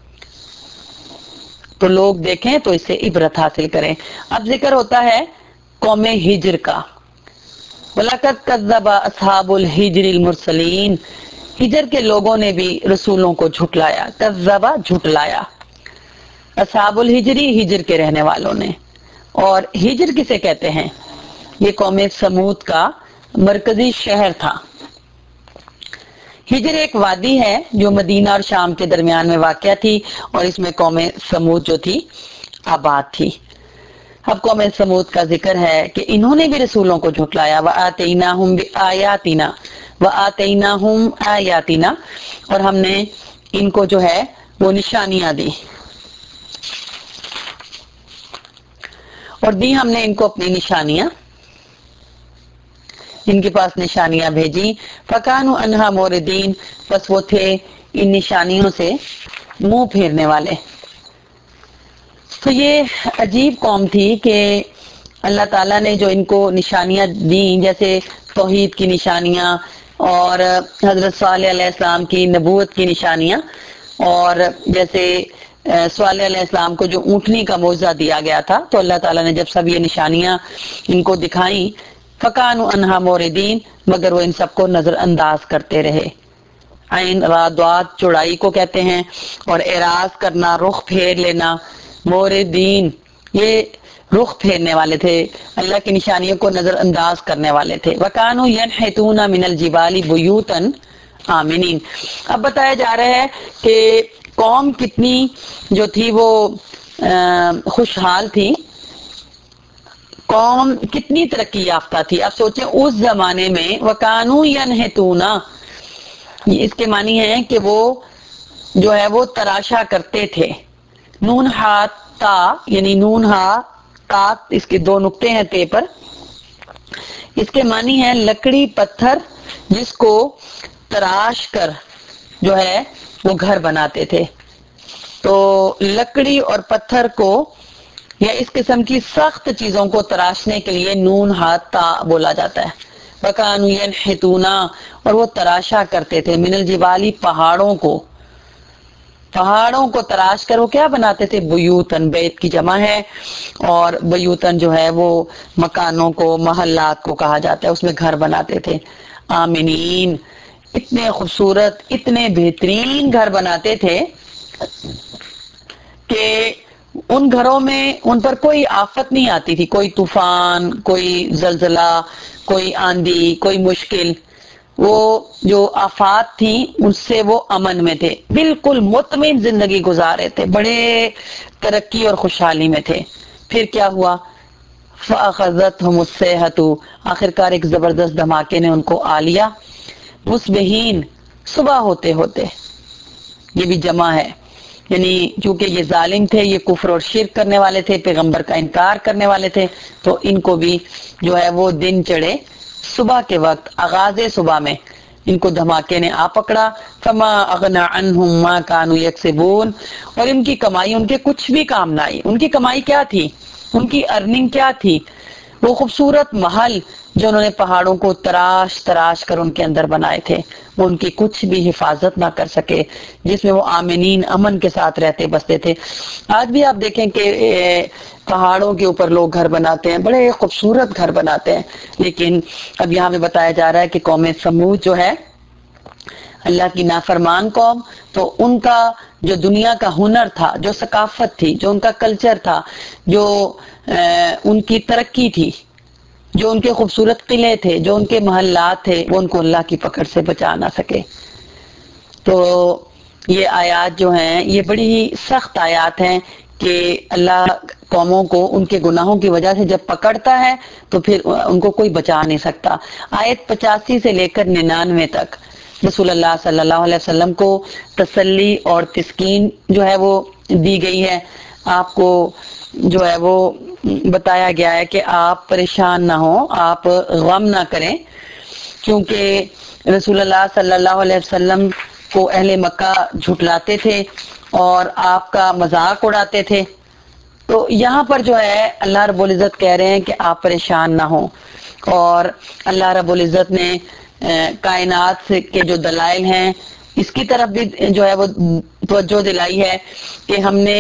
Speaker 1: تو لوگ دیکھیں تو اس سے عبرت حاصل کریں. اب ذکر ہوتا ہے قوم ہجر کا. وَلَقَدْ كَذَّبَ أَصْحَابُ الْحِجْرِ الْمُرْسَلِينَ، ہجر کے لوگوں نے بھی رسولوں کو جھٹلایا. کذبہ جھٹلایا. اصحاب الحجری ہجر کے رہنے والوں نے. اور ہجر کسے کہتے ہیں؟ یہ قوم سمود کا مرکزی شہر تھا. ہجر ایک وادی ہے جو مدینہ اور شام کے درمیان میں واقع تھی، اور اس میں قوم سمود جو تھی آباد تھی. اب قوم سمود کا ذکر ہے کہ انہوں نے بھی رسولوں کو جھٹلایا. وَآتَيْنَاهُمْ بِآيَاتِنَا وَآتَيْنَاهُمْ آيَاتِنَا، اور ہم نے ان کو جو ہے وہ نشانیاں دی، اور دی ہم نے ان کو اپنی نشانیاں، ان کے پاس نشانیاں بھیجی. فَكَانُوا عَنْهَا مُعْرِضِينَ، بس وہ تھے ان نشانیوں سے منہ پھیرنے والے. تو یہ عجیب قوم تھی کہ اللہ تعالیٰ نے جو ان کو نشانیاں دیں، جیسے توحید کی نشانیاں اور حضرت صالح علیہ السلام کی نبوت کی نشانیاں، اور جیسے صالح علیہ السلام کو جو اونٹنی کا معجزہ دیا گیا تھا، تو اللہ تعالیٰ نے جب سب یہ نشانیاں ان کو دکھائیں، فَكَانُوا عَنْهَا مُعْرِضِينَ، مگر وہ ان سب کو نظر انداز کرتے رہے. عین را ضاد چوڑائی کو کہتے ہیں، اور اعراض کرنا، رخ پھیر لینا. موردین، یہ رخ پھیرنے والے تھے، اللہ کی نشانیوں کو نظر انداز کرنے والے تھے. وَكَانُوا يَنْحِتُونَ مِنَ الْجِبَالِ بُيُوتًا آمِنِينَ. اب بتایا جا رہا ہے کہ قوم کتنی جو تھی وہ خوشحال تھی، قوم کتنی ترقی یافتہ تھی. اب سوچیں اس زمانے میں وَكَانُوا يَنْحِتُونَ، اس کے معنی ہے کہ وہ جو ہے وہ تراشا کرتے تھے. نون ہا تا، یعنی نون ہا تا، اس کے دو نقطے ہیں تے پر. اس کے معنی ہے لکڑی پتھر جس کو تراش کر جو ہے وہ گھر بناتے تھے. تو لکڑی اور پتھر کو یا اس قسم کی سخت چیزوں کو تراشنے کے لیے نون ہا تا بولا جاتا ہے. وَكَانُوا يَنْحِتُونَ، اور وہ تراشا کرتے تھے، من الجبالی پہاڑوں کو، پہاڑوں کو تراش کر وہ کیا بناتے تھے؟ بیوتن، بیت کی جمع ہے، اور بیوتن جو ہے وہ مکانوں کو، محلات کو کہا جاتا ہے، اس میں گھر بناتے تھے. آمنین، اتنے خوبصورت، اتنے بہترین گھر بناتے تھے کہ ان گھروں میں ان پر کوئی آفت نہیں آتی تھی، کوئی طوفان، کوئی زلزلہ، کوئی آندھی، کوئی مشکل. وہ جو آفات تھیں اس سے وہ امن میں تھے، بالکل مطمئن زندگی گزارے تھے، بڑے ترقی اور خوشحالی میں تھے. پھر کیا ہوا؟ فَأَخَذَتْهُمُ الصَّيْحَةُ، آخرکار ایک زبردست دھماکے نے ان کو آ لیا. مصبحین، صبح ہوتے ہوتے. یہ بھی جمع ہے، یعنی چونکہ یہ ظالم تھے، یہ کفر اور شرک کرنے والے تھے، پیغمبر کا انکار کرنے والے تھے، تو ان کو بھی جو ہے وہ دن چڑھے صبح کے وقت، آغاز صبح میں ان کو دھماکے نے آ پکڑا. فما اغنى عنهم ما كانوا يكسبون، اور ان کی کمائی ان کے کچھ بھی کام نہ آئی. ان کی کمائی کیا تھی؟ ان کی ارننگ کیا تھی؟ وہ خوبصورت محل جو انہوں نے پہاڑوں کو تراش تراش کر ان کے اندر بنائے تھے، وہ ان کی کچھ بھی حفاظت نہ کر سکے، جس میں وہ آمنین امن کے ساتھ رہتے بستے تھے. آج بھی آپ دیکھیں کہ پہاڑوں کے اوپر لوگ گھر بناتے ہیں، بڑے خوبصورت گھر بناتے ہیں، لیکن اب یہاں پہ بتایا جا رہا ہے کہ قوم سمود جو ہے اللہ کی نافرمان قوم، تو ان کا جو دنیا کا ہنر تھا، جو ثقافت تھی، جو ان کا کلچر تھا، جو ان کی ترقی تھی، جو ان کے خوبصورت قلعے تھے، جو ان کے محلات تھے، وہ ان کو اللہ کی پکڑ سے بچا نہ سکے. تو یہ آیات جو ہیں یہ بڑی ہی سخت آیات ہیں کہ اللہ قوموں کو ان کے گناہوں کی وجہ سے جب پکڑتا ہے تو پھر ان کو کوئی بچا نہیں سکتا. آیت 85 سے لے کر 99 تک رسول اللہ صلی اللہ علیہ وسلم کو تسلی اور تسکین جو ہے وہ دی گئی ہے. آپ کو جو ہے وہ بتایا گیا ہے کہ آپ پریشان نہ ہوں، آپ غم نہ کریں، کیونکہ رسول اللہ صلی اللہ علیہ وسلم کو اہل مکہ جھٹلاتے تھے اور آپ کا مذاق اڑاتے تھے. تو یہاں پر جو ہے اللہ رب العزت کہہ رہے ہیں کہ آپ پریشان نہ ہوں، اور اللہ رب العزت نے کائنات کے جو دلائل ہیں اس کی طرف بھی جو ہے وہ توجہ دلائی ہے کہ ہم نے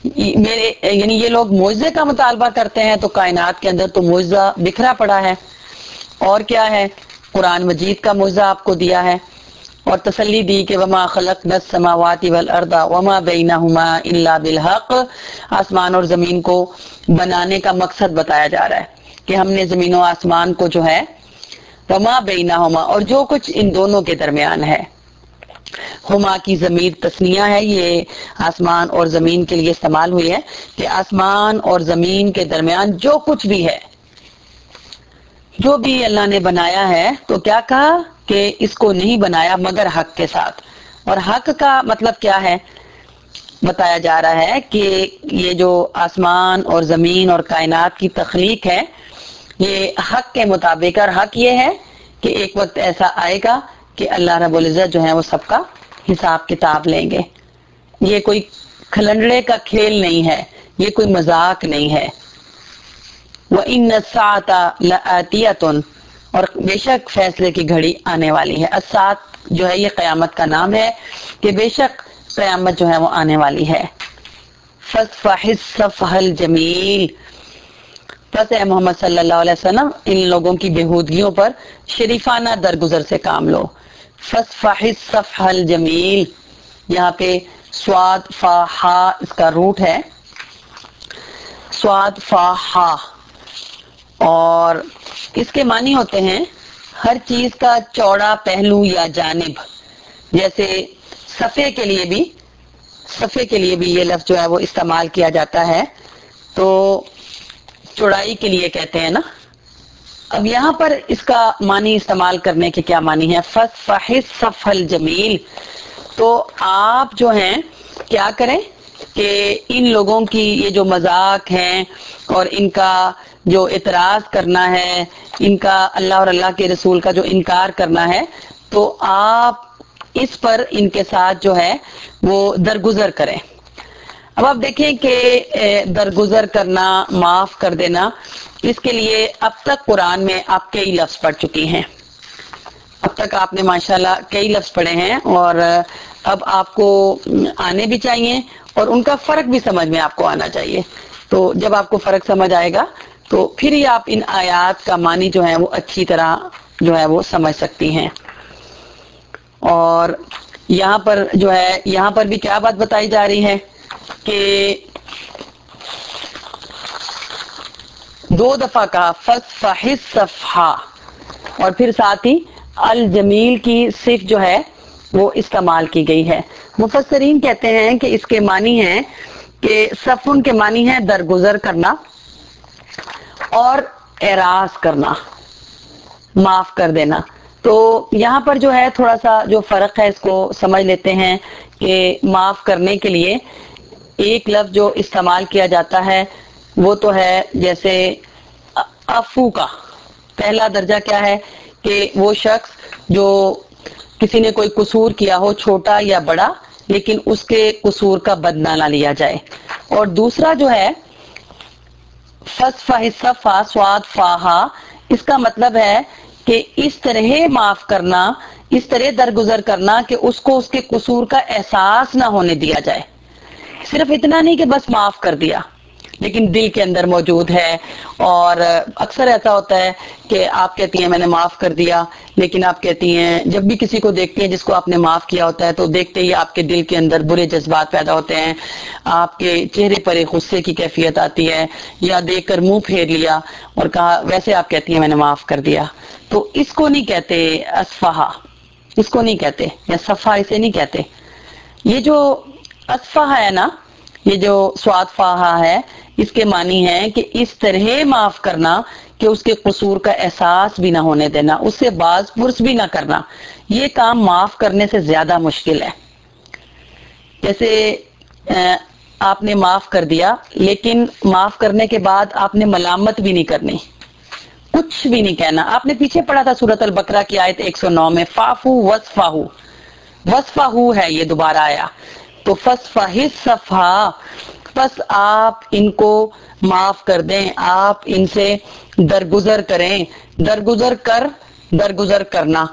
Speaker 1: یعنی یہ لوگ معجزے کا مطالبہ کرتے ہیں تو کائنات کے اندر تو معجزہ بکھرا پڑا ہے، اور کیا ہے، قرآن مجید کا معجزہ آپ کو دیا ہے، اور تسلی دی کہ وما خلقنا السماوات والارض وما بینہما الا بالحق، آسمان اور زمین کو بنانے کا مقصد بتایا جا رہا ہے کہ ہم نے زمین و آسمان کو جو ہے وما بینہما، اور جو کچھ ان دونوں کے درمیان ہے. ہما کی ضمیر تثنیہ ہے، یہ آسمان اور زمین کے لیے استعمال ہوئی ہے کہ آسمان اور زمین کے درمیان جو کچھ بھی ہے، جو بھی اللہ نے بنایا ہے، تو کیا کہا کہ اس کو نہیں بنایا مگر حق کے ساتھ. اور حق کا مطلب کیا ہے؟ بتایا جا رہا ہے کہ یہ جو آسمان اور زمین اور کائنات کی تخلیق ہے یہ حق کے مطابق، اور حق یہ ہے کہ ایک وقت ایسا آئے گا کہ اللہ رب العزت جو ہے وہ سب کا حساب کتاب لیں گے. یہ کوئی کھلنڈڑے کا کھیل نہیں ہے، یہ کوئی مذاق نہیں ہے. وَإِنَّ السَّاعَةَ لَآتِيَةٌ، اور بے شک فیصلے کی گھڑی آنے والی ہے. الساعۃ جو ہے یہ قیامت کا نام ہے کہ بے شک قیامت جو ہے وہ آنے والی ہے. فَاصْفَحِ الصَّفْحَ الْجَمِيلَ، بس اے محمد صلی اللہ علیہ وسلم ان لوگوں کی بےہودگیوں پر شریفانہ درگزر سے کام لو. فَاصْفَحِ الصَّفْحَ الْجَمِيلَ، یہاں پہ سواد فا ہا اس کا روٹ ہے، سواد فا ہا، اور اس کے معنی ہوتے ہیں ہر چیز کا چوڑا پہلو یا جانب. جیسے صفحے کے لیے بھی یہ لفظ جو ہے وہ استعمال کیا جاتا ہے، تو چوڑائی کے لیے کہتے ہیں نا. اب یہاں پر اس کا معنی استعمال کرنے کے کیا معنی ہے؟ فَاصْفَحِ الصَّفْحَ الْجَمِيلَ، تو آپ جو ہیں کیا کریں کہ ان لوگوں کی یہ جو مذاق ہیں اور ان کا جو اعتراض کرنا ہے، ان کا اللہ اور اللہ کے رسول کا جو انکار کرنا ہے، تو آپ اس پر ان کے ساتھ جو ہے وہ درگزر کریں. اب آپ دیکھیں کہ درگزر کرنا، معاف کر دینا، اس کے لیے اب تک قرآن میں آپ کئی لفظ پڑھ چکی ہیں. اب تک آپ نے ماشاءاللہ کئی لفظ پڑھے ہیں، اور اب آپ کو آنے بھی چاہیے اور ان کا فرق بھی سمجھ میں آپ کو آنا چاہیے. تو جب آپ کو فرق سمجھ آئے گا تو پھر ہی آپ ان آیات کا معنی جو ہے وہ اچھی طرح جو ہے وہ سمجھ سکتی ہیں. اور یہاں پر جو ہے یہاں پر بھی کیا بات بتائی جا رہی ہے کہ دو دفعہ کہا فصفح الصفحہ، اور پھر ساتھ ہی الجمیل کی صفت جو ہے وہ استعمال کی گئی ہے۔ مفسرین کہتے ہیں کہ اس کے معنی ہیں کہ صفن کے معنی ہے درگزر کرنا اور اعراض کرنا، معاف کر دینا۔ تو یہاں پر جو ہے تھوڑا سا جو فرق ہے اس کو سمجھ لیتے ہیں کہ معاف کرنے کے لیے ایک لفظ جو استعمال کیا جاتا ہے وہ تو ہے جیسے عفو کا پہلا درجہ کیا ہے کہ وہ شخص جو کسی نے کوئی قصور کیا ہو چھوٹا یا بڑا، لیکن اس کے قصور کا بدلہ نہ لیا جائے۔ اور دوسرا جو ہے فصفح الصفحہ صاد فاہا، اس کا مطلب ہے کہ اس طرح معاف کرنا، اس طرح درگزر کرنا کہ اس کو اس کے قصور کا احساس نہ ہونے دیا جائے۔ صرف اتنا نہیں کہ بس معاف کر دیا لیکن دل کے اندر موجود ہے۔ اور اکثر ایسا ہوتا ہے کہ آپ کہتی ہیں میں نے معاف کر دیا، لیکن آپ کہتی ہیں جب بھی کسی کو دیکھتے ہیں جس کو آپ نے معاف کیا ہوتا ہے تو دیکھتے ہی آپ کے دل کے اندر برے جذبات پیدا ہوتے ہیں، آپ کے چہرے پر ایک غصے کی کیفیت آتی ہے، یا دیکھ کر منہ پھیر لیا اور کہا ویسے آپ کہتی ہیں میں نے معاف کر دیا۔ تو اس کو نہیں کہتے اصفہا، اس کو نہیں کہتے، یا صفحہ اسے نہیں کہتے۔ یہ جو اصفہا ہے نا، یہ جو سواد فاہا ہے، اس کے معنی ہے کہ اس طرح معاف کرنا کہ اس کے قصور کا احساس بھی نہ ہونے دینا، اس سے باز پرس بھی نہ کرنا۔ یہ کام معاف کرنے سے زیادہ مشکل ہے۔ جیسے آپ نے معاف کر دیا لیکن معاف کرنے کے بعد آپ نے ملامت بھی نہیں کرنی، کچھ بھی نہیں کہنا۔ آپ نے پیچھے پڑھا تھا سورۃ البقرہ کی آیت 109 میں فاعفو واصفحوا، وصفحوا ہے یہ دوبارہ آیا، تو فصفح الصفحہ، بس آپ ان کو معاف کر دیں، آپ ان سے درگزر کریں، درگزر کرنا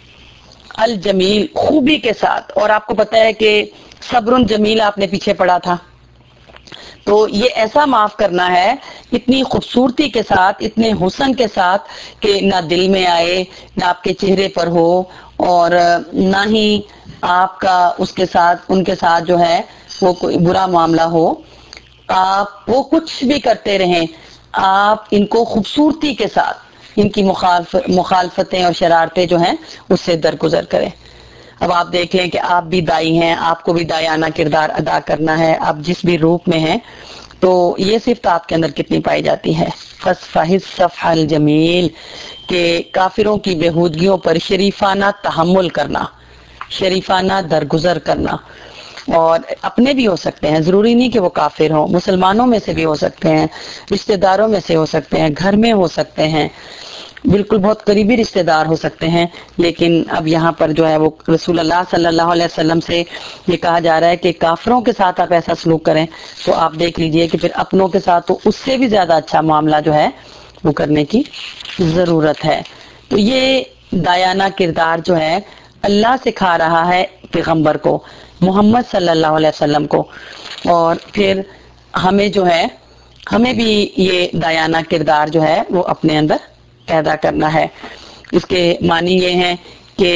Speaker 1: الجمیل، خوبی کے ساتھ۔ اور آپ کو پتا ہے کہ صبر جمیل آپ نے پیچھے پڑھا تھا، تو یہ ایسا معاف کرنا ہے اتنی خوبصورتی کے ساتھ، اتنے حسن کے ساتھ کہ نہ دل میں آئے، نہ آپ کے چہرے پر ہو، اور نہ ہی آپ کا اس کے ساتھ ان کے ساتھ جو ہے وہ کوئی برا معاملہ ہو۔ آپ وہ کچھ بھی کرتے رہیں، آپ ان کو خوبصورتی کے ساتھ ان کی مخالفتیں اور شرارتیں جو ہیں اس سے درگزر کریں۔ اب آپ دیکھ لیں کہ آپ بھی دائی ہیں، آپ کو بھی دایانہ کردار ادا کرنا ہے، آپ جس بھی روپ میں ہیں، تو یہ صفت آپ کے اندر کتنی پائی جاتی ہے؟ فصفح الصفح الجمیل، کہ کافروں کی بےہودگیوں پر شریفانہ تحمل کرنا، شریفانہ درگزر کرنا۔ اور اپنے بھی ہو سکتے ہیں، ضروری نہیں کہ وہ کافر ہوں، مسلمانوں میں سے بھی ہو سکتے ہیں، رشتہ داروں میں سے ہو سکتے ہیں، گھر میں ہو سکتے ہیں، بالکل بہت قریبی رشتہ دار ہو سکتے ہیں۔ لیکن اب یہاں پر جو ہے وہ رسول اللہ صلی اللہ علیہ وسلم سے یہ کہا جا رہا ہے کہ کافروں کے ساتھ آپ ایسا سلوک کریں، تو آپ دیکھ لیجئے کہ پھر اپنوں کے ساتھ تو اس سے بھی زیادہ اچھا معاملہ جو ہے وہ کرنے کی ضرورت ہے۔ تو یہ دایانہ کردار جو ہے اللہ سکھا رہا ہے پیغمبر کو، محمد صلی اللہ علیہ وسلم کو، اور پھر ہمیں جو ہے ہمیں بھی یہ دایانہ کردار جو ہے وہ اپنے اندر پیدا کرنا ہے۔ اس کے معنی یہ ہیں کہ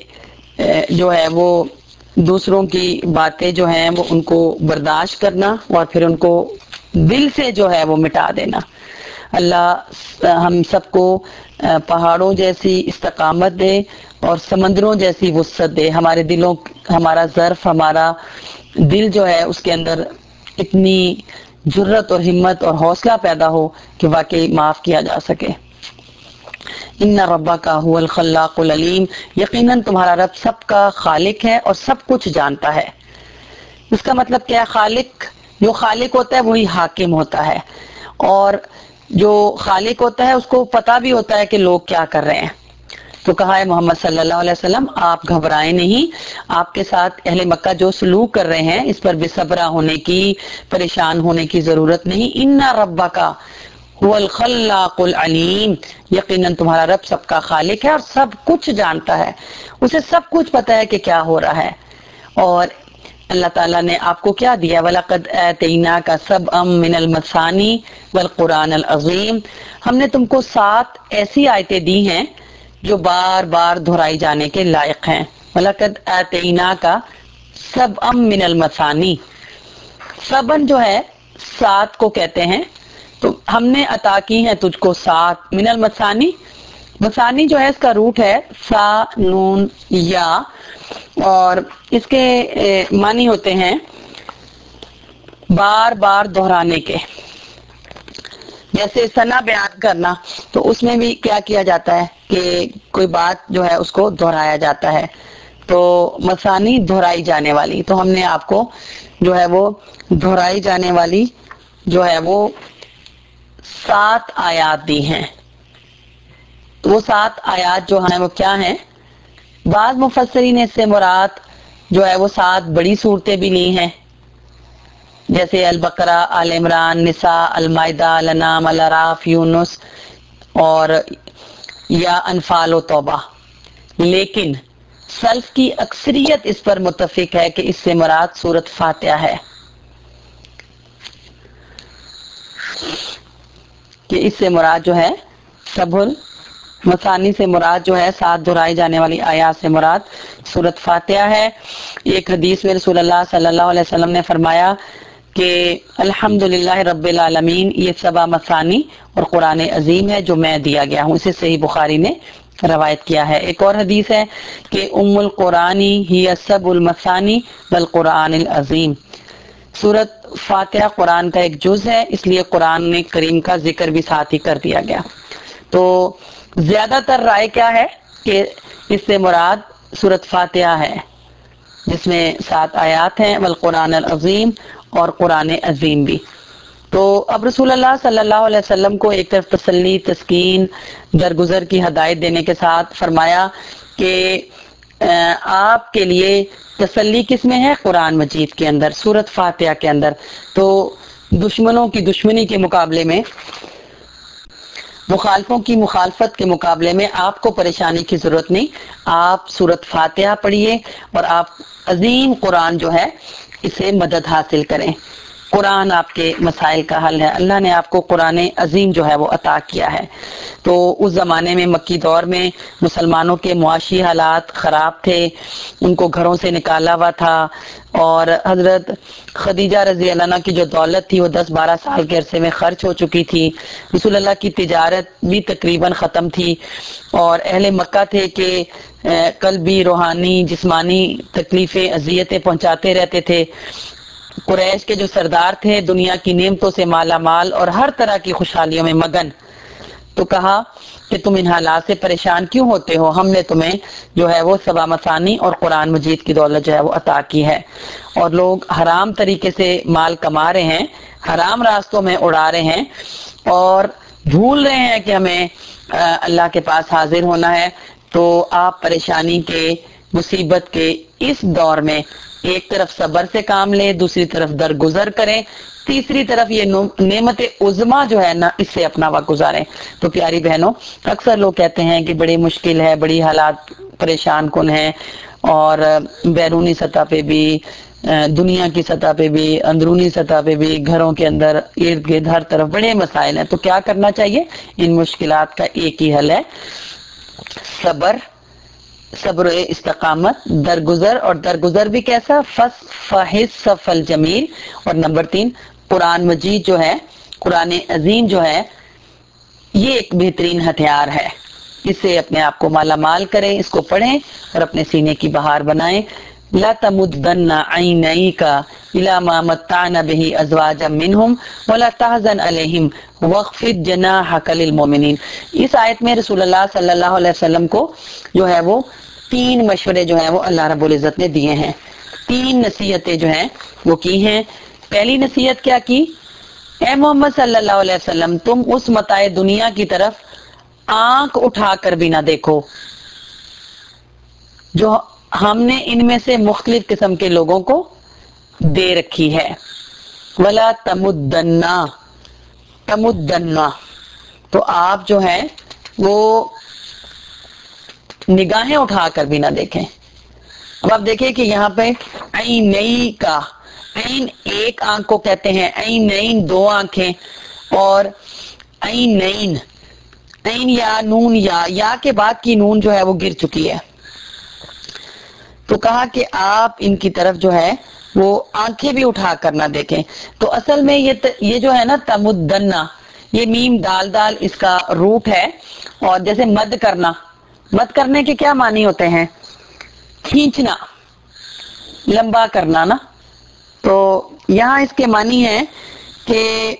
Speaker 1: جو ہے وہ دوسروں کی باتیں جو ہیں وہ ان کو برداشت کرنا اور پھر ان کو دل سے جو ہے وہ مٹا دینا۔ اللہ ہم سب کو پہاڑوں جیسی استقامت دے اور سمندروں جیسی وسعت دے، ہمارے دلوں، ہمارا ظرف، ہمارا دل جو ہے اس کے اندر اتنی جرت اور ہمت اور حوصلہ پیدا ہو کہ واقعی معاف کیا جا سکے۔ ان ربک هو الخلاق العلیم، یقیناً تمہارا رب سب کا خالق ہے اور سب کچھ جانتا ہے۔ اس کا مطلب کیا ہے؟ خالق، جو خالق ہوتا ہے وہی حاکم ہوتا ہے، اور جو خالق ہوتا ہے اس کو پتا بھی ہوتا ہے کہ لوگ کیا کر رہے ہیں۔ تو کہا ہے محمد صلی اللہ علیہ وسلم آپ گھبرائیں نہیں، آپ کے ساتھ اہل مکہ جو سلوک کر رہے ہیں اس پر بے صبرا ہونے کی، پریشان ہونے کی ضرورت نہیں۔ ان ربک هو الخلاق العلیم، یقیناً تمہارا رب سب کا خالق ہے اور سب کچھ جانتا ہے، اسے سب کچھ پتا ہے کہ کیا ہو رہا ہے۔ اور اللہ تعالیٰ نے آپ کو کیا دیا؟ وَلَقَدْ آتَيْنَاكَ سَبْعًا مِنَ الْمَثَانِي وَالْقُرْآنَ الْعَظِيمِ، ہم نے تم کو 7 ایسی آیتیں دی ہیں جو بار بار دہرائی جانے کے لائق ہیں۔ وَلَقَدْ آتَيْنَاكَ سَبْعًا مِنَ الْمَثَانِي، سبن جو ہے 7 کو کہتے ہیں، تو ہم نے عطا کی ہیں تجھ کو 7 من المثانی. مثانی جو ہے اس کا روٹ ہے سا نون یا، اور اس کے معنی ہوتے ہیں بار بار دہرانے کے. جیسے ثنا بیان کرنا، تو اس میں بھی کیا کیا جاتا ہے کہ کوئی بات جو ہے اس کو دہرایا جاتا ہے. تو مثانی دہرائی جانے والی، تو ہم نے آپ کو جو ہے وہ دہرائی جانے والی جو ہے وہ 7 آیات دی ہیں. تو وہ 7 آیات جو ہیں وہ کیا ہیں؟ بعض مفسرین نے اس سے مراد جو ہے وہ 7 بڑی صورتیں بھی لی ہیں، جیسے البقرہ، آل عمران، نساء، المائدہ، الانعام، الاعراف، یونس اور یا انفال و توبہ. لیکن سلف کی اکثریت اس پر متفق ہے کہ اس سے مراد سورۃ فاتحہ ہے، کہ اس سے مراد جو ہے سب مثانی سے مراد جو ہے 7 دہرائی جانے والی آیات سے مراد سورۃ فاتحہ ہے. ایک حدیث میں رسول اللہ صلی اللہ علیہ وسلم نے فرمایا کہ الحمدللہ رب العالمین، یہ 7 مثانی اور قرآن عظیم ہے جو میں دیا گیا ہوں. اسے صحیح بخاری نے روایت کیا ہے. ایک اور حدیث ہے کہ ام القرآنی ہی سب المثانی والقرآن العظیم. سورۃ فاتحہ قرآن کا ایک جز ہے، اس لیے قرآن کریم کا ذکر بھی ساتھ ہی کر دیا گیا. تو زیادہ تر رائے کیا ہے کہ اس سے مراد سورۃ فاتحہ ہے، جس میں 7 آیات ہیں، والقرآن العظیم اور قرآن عظیم بھی. تو اب رسول اللہ صلی اللہ علیہ وسلم کو ایک طرف تسلی، تسکین، درگزر کی ہدایت دینے کے ساتھ فرمایا کہ آپ کے لیے تسلی کس میں ہے؟ قرآن مجید کے اندر، سورۃ فاتحہ کے اندر. تو دشمنوں کی دشمنی کے مقابلے میں، مخالفوں کی مخالفت کے مقابلے میں آپ کو پریشانی کی ضرورت نہیں. آپ سورۃ فاتحہ پڑھیے اور آپ عظیم قرآن جو ہے اسے مدد حاصل کریں. قرآن آپ کے مسائل کا حل ہے. اللہ نے آپ کو قرآن عظیم جو ہے وہ عطا کیا ہے. تو اس زمانے میں مکی دور میں مسلمانوں کے معاشی حالات خراب تھے، ان کو گھروں سے نکالا ہوا تھا، اور حضرت خدیجہ رضی اللہ عنہ کی جو دولت تھی وہ 10-12 سال کے عرصے میں خرچ ہو چکی تھی. رسول اللہ کی تجارت بھی تقریباً ختم تھی، اور اہل مکہ تھے کہ قلبی، روحانی، جسمانی تکلیفیں، اذیتیں پہنچاتے رہتے تھے. قریش کے جو سردار تھے دنیا کی نعمتوں سے مالا مال اور ہر طرح کی خوشحالیوں میں مگن. تو کہا کہ تم ان حالات سے پریشان کیوں ہوتے ہو؟ ہم نے تمہیں جو ہے وہ 7 مثانی اور قرآن مجید کی دولت جو ہے وہ عطا کی ہے. اور لوگ حرام طریقے سے مال کما رہے ہیں، حرام راستوں میں اڑا رہے ہیں، اور بھول رہے ہیں کہ ہمیں اللہ کے پاس حاضر ہونا ہے. تو آپ پریشانی کے، مصیبت کے اس دور میں ایک طرف صبر سے کام لیں، دوسری طرف درگزر کریں، تیسری طرف یہ نعمت عظما جو ہے نا اس سے اپنا وقت گزاریں. تو پیاری بہنوں، اکثر لوگ کہتے ہیں کہ بڑی مشکل ہے، بڑی حالات پریشان کن ہیں، اور بیرونی سطح پہ بھی، دنیا کی سطح پہ بھی، اندرونی سطح پہ بھی، گھروں کے اندر ارد گرد ہر طرف بڑے مسائل ہیں. تو کیا کرنا چاہیے؟ ان مشکلات کا ایک ہی حل ہے، صبر، صبر و استقامت، درگزر. اور درگزر بھی کیسا؟ فحص صف الجمیل. اور نمبر 3، قرآن مجید جو ہے، قرآن عظیم جو ہے، یہ ایک بہترین ہتھیار ہے. اس سے اپنے آپ کو مالا مال کریں، اس کو پڑھیں اور اپنے سینے کی بہار بنائیں. لا تمدن عینیک الی ما متعنا به ازواجا منهم ولا تحزن علیہم واخفض جناحک للمؤمنین. اس آیت میں رسول اللہ صلی اللہ علیہ وسلم کو جو ہے وہ 3 مشورے جو ہیں وہ اللہ رب العزت نے دیے ہیں. 3 نصیحتیں جو ہیں وہ کی ہیں. پہلی نصیحت کیا کی؟ اے محمد صلی اللہ علیہ وسلم، تم اس متاع دنیا کی طرف آنکھ اٹھا کر بھی نہ دیکھو جو ہم نے ان میں سے مختلف قسم کے لوگوں کو دے رکھی ہے. ولا تمدنا، تمدنا، تو آپ جو ہے وہ نگاہیں اٹھا کر بھی نہ دیکھیں. اب آپ دیکھیں کہ یہاں پہ عینئی کا، عین ایک آنکھ کو کہتے ہیں، عینین 2 آنکھیں، اور عینین، عین یا نون یا کے بعد کی نون جو ہے وہ گر چکی ہے. تو کہا کہ آپ ان کی طرف جو ہے وہ آنکھیں بھی اٹھا کر نہ دیکھیں. تو اصل میں یہ جو ہے نا تمدنا، یہ میم دال دال اس کا روٹ ہے. اور جیسے مد کرنا، مد کرنے کے کیا معنی ہوتے ہیں؟ کھینچنا، لمبا کرنا نا. تو یہاں اس کے معنی ہے کہ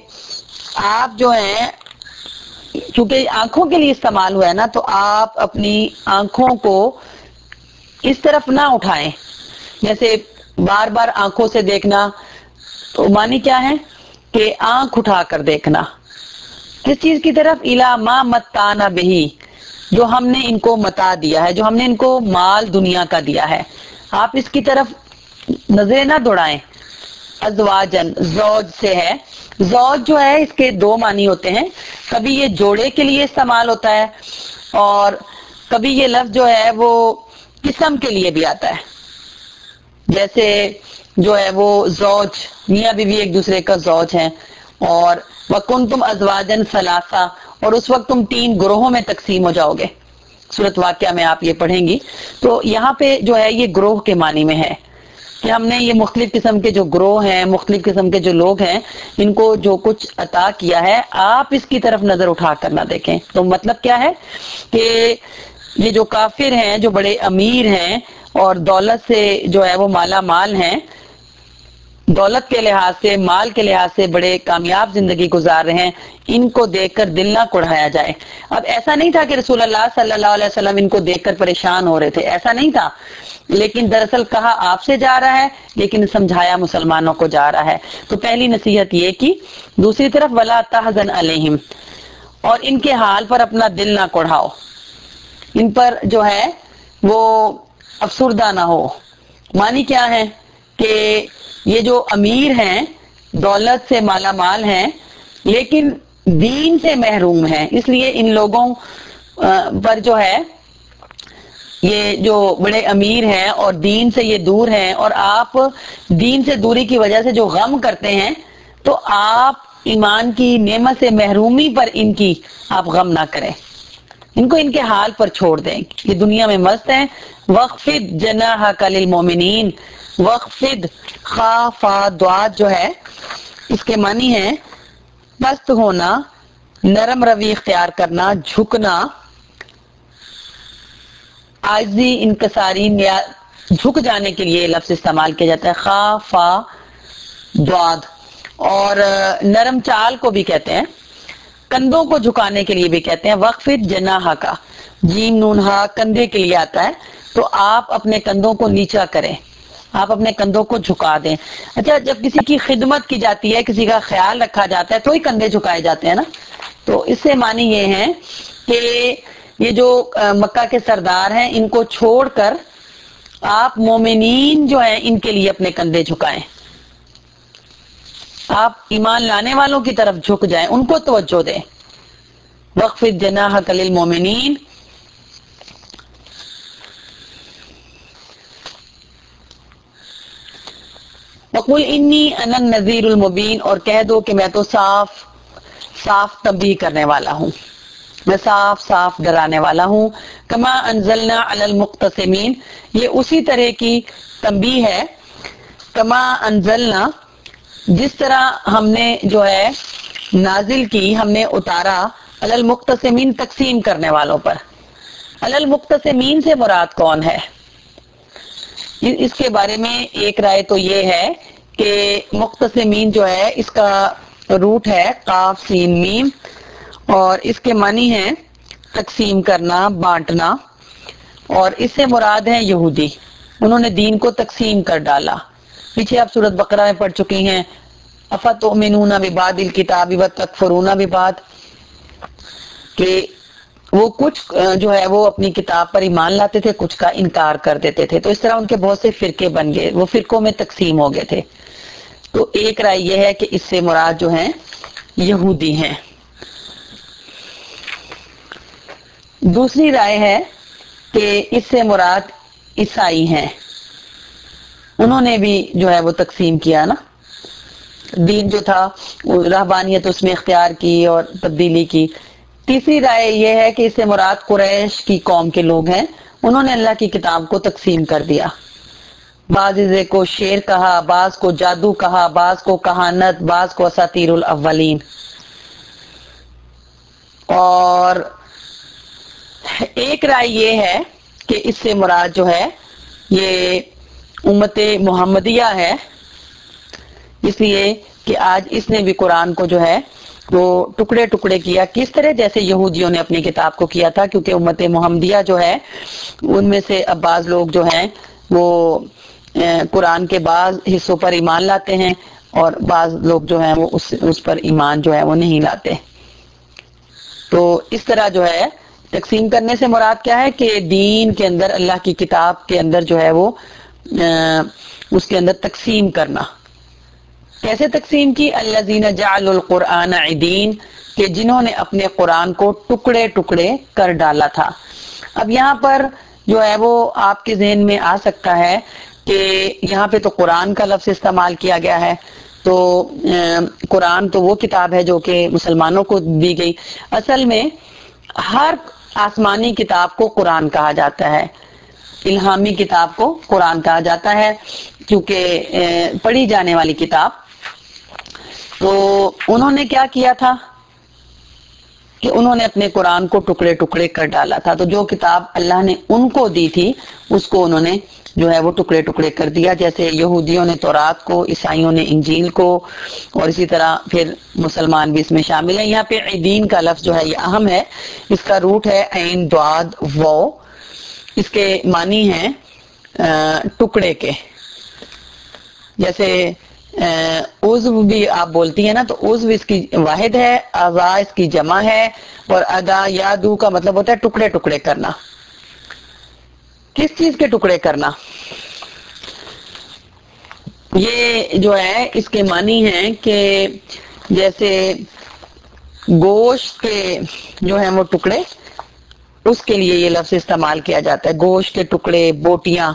Speaker 1: آپ جو ہیں، چونکہ آنکھوں کے لیے استعمال ہوا ہے نا، تو آپ اپنی آنکھوں کو اس طرف نہ اٹھائیں. جیسے بار بار آنکھوں سے دیکھنا، تو معنی کیا ہے کہ آنکھ اٹھا کر دیکھنا. کس چیز کی طرف؟ الا ما متانا بہی، جو ہم نے ان کو متا دیا ہے، جو ہم نے ان کو مال دنیا کا دیا ہے. آپ اس کی طرف نظریں نہ دوڑائیں. ازواجن زوج سے ہے. زوج جو ہے اس کے دو معنی ہوتے ہیں. کبھی یہ جوڑے کے لیے استعمال ہوتا ہے، اور کبھی یہ لفظ جو ہے وہ قسم کے لیے بھی آتا ہے. جیسے جو ہے وہ زوج، میاں بیوی ایک دوسرے کا زوج ہیں. اور وَكُنْتُمْ أَزْوَاجًا ثَلَاثًا، اور اس وقت تم 3 گروہوں میں تقسیم ہو جاؤ گے. سورۃ واقعہ میں آپ یہ پڑھیں گی. تو یہاں پہ جو ہے یہ گروہ کے معنی میں ہے کہ ہم نے یہ مختلف قسم کے جو گروہ ہیں، مختلف قسم کے جو لوگ ہیں، ان کو جو کچھ عطا کیا ہے، آپ اس کی طرف نظر اٹھا کر نہ دیکھیں. تو مطلب کیا ہے کہ یہ جو کافر ہیں، جو بڑے امیر ہیں اور دولت سے جو ہے وہ مالا مال ہیں، دولت کے لحاظ سے، مال کے لحاظ سے بڑے کامیاب زندگی گزار رہے ہیں، ان کو دیکھ کر دل نہ کڑھایا جائے. اب ایسا نہیں تھا کہ رسول اللہ صلی اللہ علیہ وسلم ان کو دیکھ کر پریشان ہو رہے تھے، ایسا نہیں تھا. لیکن دراصل کہا آپ سے جا رہا ہے، لیکن سمجھایا مسلمانوں کو جا رہا ہے. تو پہلی نصیحت یہ کی. دوسری طرف ولا تحزن علیہم، اور ان کے حال پر اپنا دل نہ کوڑھاؤ، ان پر جو ہے وہ افسردہ نہ ہو. معنی کیا ہے کہ یہ جو امیر ہیں، دولت سے مالا مال ہیں، لیکن دین سے محروم ہیں. اس لیے ان لوگوں پر جو ہے، یہ جو بڑے امیر ہیں اور دین سے یہ دور ہیں، اور آپ دین سے دوری کی وجہ سے جو غم کرتے ہیں، تو آپ ایمان کی نعمت سے محرومی پر ان کی آپ غم نہ کریں. ان کو ان کے حال پر چھوڑ دیں، یہ دنیا میں مست ہیں. وَخْفِضْ جَنَاحَكَ لِلْمُؤْمِنِينَ، وَخْفِضْ خا فا دعات جو ہے اس کے معنی ہے پست ہونا، نرم روی اختیار کرنا، جھکنا، عاجزی، انکساری، جھک جانے کے لیے یہ لفظ استعمال کیا جاتا ہے. خا فا دعاد. اور نرم چال کو بھی کہتے ہیں، کندھوں کو جھکانے کے لیے بھی کہتے ہیں. وقفت جناح کا، جیم نون ہا کندھے کے لیے آتا ہے. تو آپ اپنے کندھوں کو نیچا کریں، آپ اپنے کندھوں کو جھکا دیں. اچھا، جب کسی کی خدمت کی جاتی ہے، کسی کا خیال رکھا جاتا ہے، تو ہی کندھے جھکائے جاتے ہیں نا. تو اس سے معنی یہ ہے کہ یہ جو مکہ کے سردار ہیں، ان کو چھوڑ کر آپ مومنین جو ہیں ان کے لیے اپنے کندھے جھکائیں، آپ ایمان لانے والوں کی طرف جھک جائیں، ان کو توجہ دیں. وَخْفِضْ جَنَاحَكَ لِلْمُؤْمِنِينَ. وَقُلْ إِنِّي أَنَا النَّذِيرُ الْمُبِينُ، اور کہہ دو کہ میں تو صاف صاف تنبیہ کرنے والا ہوں، میں صاف صاف ڈرانے والا ہوں. کما انزلنا علی المقتسمین، یہ اسی طرح کی تنبیہ ہے. کما انزلنا، جس طرح ہم نے جو ہے نازل کی، ہم نے اتارا، علی المقتسمین تقسیم کرنے والوں پر. علی المقتسمین سے مراد کون ہے؟ اس کے بارے میں ایک رائے تو یہ ہے کہ مقتسمین جو ہے اس کا روٹ ہے قاف سین میم، اور اس کے معنی ہے تقسیم کرنا، بانٹنا. اور اس سے مراد ہے یہودی، انہوں نے دین کو تقسیم کر ڈالا. پیچھے آپ سورۃ بقرہ میں پڑھ چکی ہیں، افتؤمنون ببعض الکتاب وتکفرون ببعض، کہ وہ کچھ جو ہے وہ اپنی کتاب پر ایمان لاتے تھے، کچھ کا انکار کر دیتے تھے. تو اس طرح ان کے بہت سے فرقے بن گئے، وہ فرقوں میں تقسیم ہو گئے تھے. تو ایک رائے یہ ہے کہ اس سے مراد جو ہیں یہودی ہیں. دوسری رائے ہے کہ اس سے مراد عیسائی ہیں، انہوں نے بھی جو ہے وہ تقسیم کیا نا، دین جو تھا رہبانیت اس میں اختیار کی اور تبدیلی کی. تیسری رائے یہ ہے کہ اس سے مراد قریش کی قوم کے لوگ ہیں، انہوں نے اللہ کی کتاب کو تقسیم کر دیا. بعض کو شعر کہا، بعض کو جادو کہا، بعض کو کہانت، بعض کو اساطیر الاولین. اور ایک رائے یہ ہے کہ اس سے مراد جو ہے یہ امت محمدیہ ہے، اس لیے کہ آج اس نے بھی قرآن کو جو ہے وہ ٹکڑے ٹکڑے کیا، کس طرح جیسے یہودیوں نے اپنی کتاب کو کیا تھا، کیونکہ امت محمدیہ جو ہے ان میں سے اب بعض لوگ جو ہیں وہ قرآن کے بعض حصوں پر ایمان لاتے ہیں اور بعض لوگ جو ہیں وہ اس پر ایمان جو ہے وہ نہیں لاتے۔ تو اس طرح جو ہے تقسیم کرنے سے مراد کیا ہے کہ دین کے اندر اللہ کی کتاب کے اندر جو ہے وہ اس کے اندر تقسیم کرنا۔ کیسے تقسیم کی؟ الذین جعلوا القرآن عیدین، کہ جنہوں نے اپنے قرآن کو ٹکڑے ٹکڑے کر ڈالا تھا۔ اب یہاں پر جو ہے وہ آپ کے ذہن میں آ سکتا ہے کہ یہاں پہ تو قرآن کا لفظ استعمال کیا گیا ہے، تو قرآن تو وہ کتاب ہے جو کہ مسلمانوں کو دی گئی۔ اصل میں ہر آسمانی کتاب کو قرآن کہا جاتا ہے، الہامی کتاب کو قرآن کہا جاتا ہے، کیونکہ پڑھی جانے والی کتاب۔ تو انہوں نے کیا کیا تھا کہ انہوں نے اپنے قرآن کو ٹکڑے ٹکڑے کر ڈالا تھا، تو جو کتاب اللہ نے ان کو دی تھی اس کو انہوں نے جو ہے وہ ٹکڑے ٹکڑے کر دیا، جیسے یہودیوں نے تورات کو، عیسائیوں نے انجیل کو، اور اسی طرح پھر مسلمان بھی اس میں شامل ہیں۔ یہاں پہ عیدین کا لفظ جو ہے یہ اہم ہے، اس کا روٹ ہے عین ضاد واو، اس کے معنی ہیں ٹکڑے کے، جیسے عضو بھی آپ بولتی ہیں نا، تو عضو اس کی واحد ہے، اعضاء اس کی جمع ہے، اور ادا یا دو کا مطلب ہوتا ہے ٹکڑے ٹکڑے کرنا۔ کس چیز کے ٹکڑے کرنا؟ یہ جو ہے اس کے معنی ہیں کہ جیسے گوشت کے جو ہیں وہ ٹکڑے، اس کے لیے یہ لفظ استعمال کیا جاتا ہے، گوشت کے ٹکڑے، بوٹیاں۔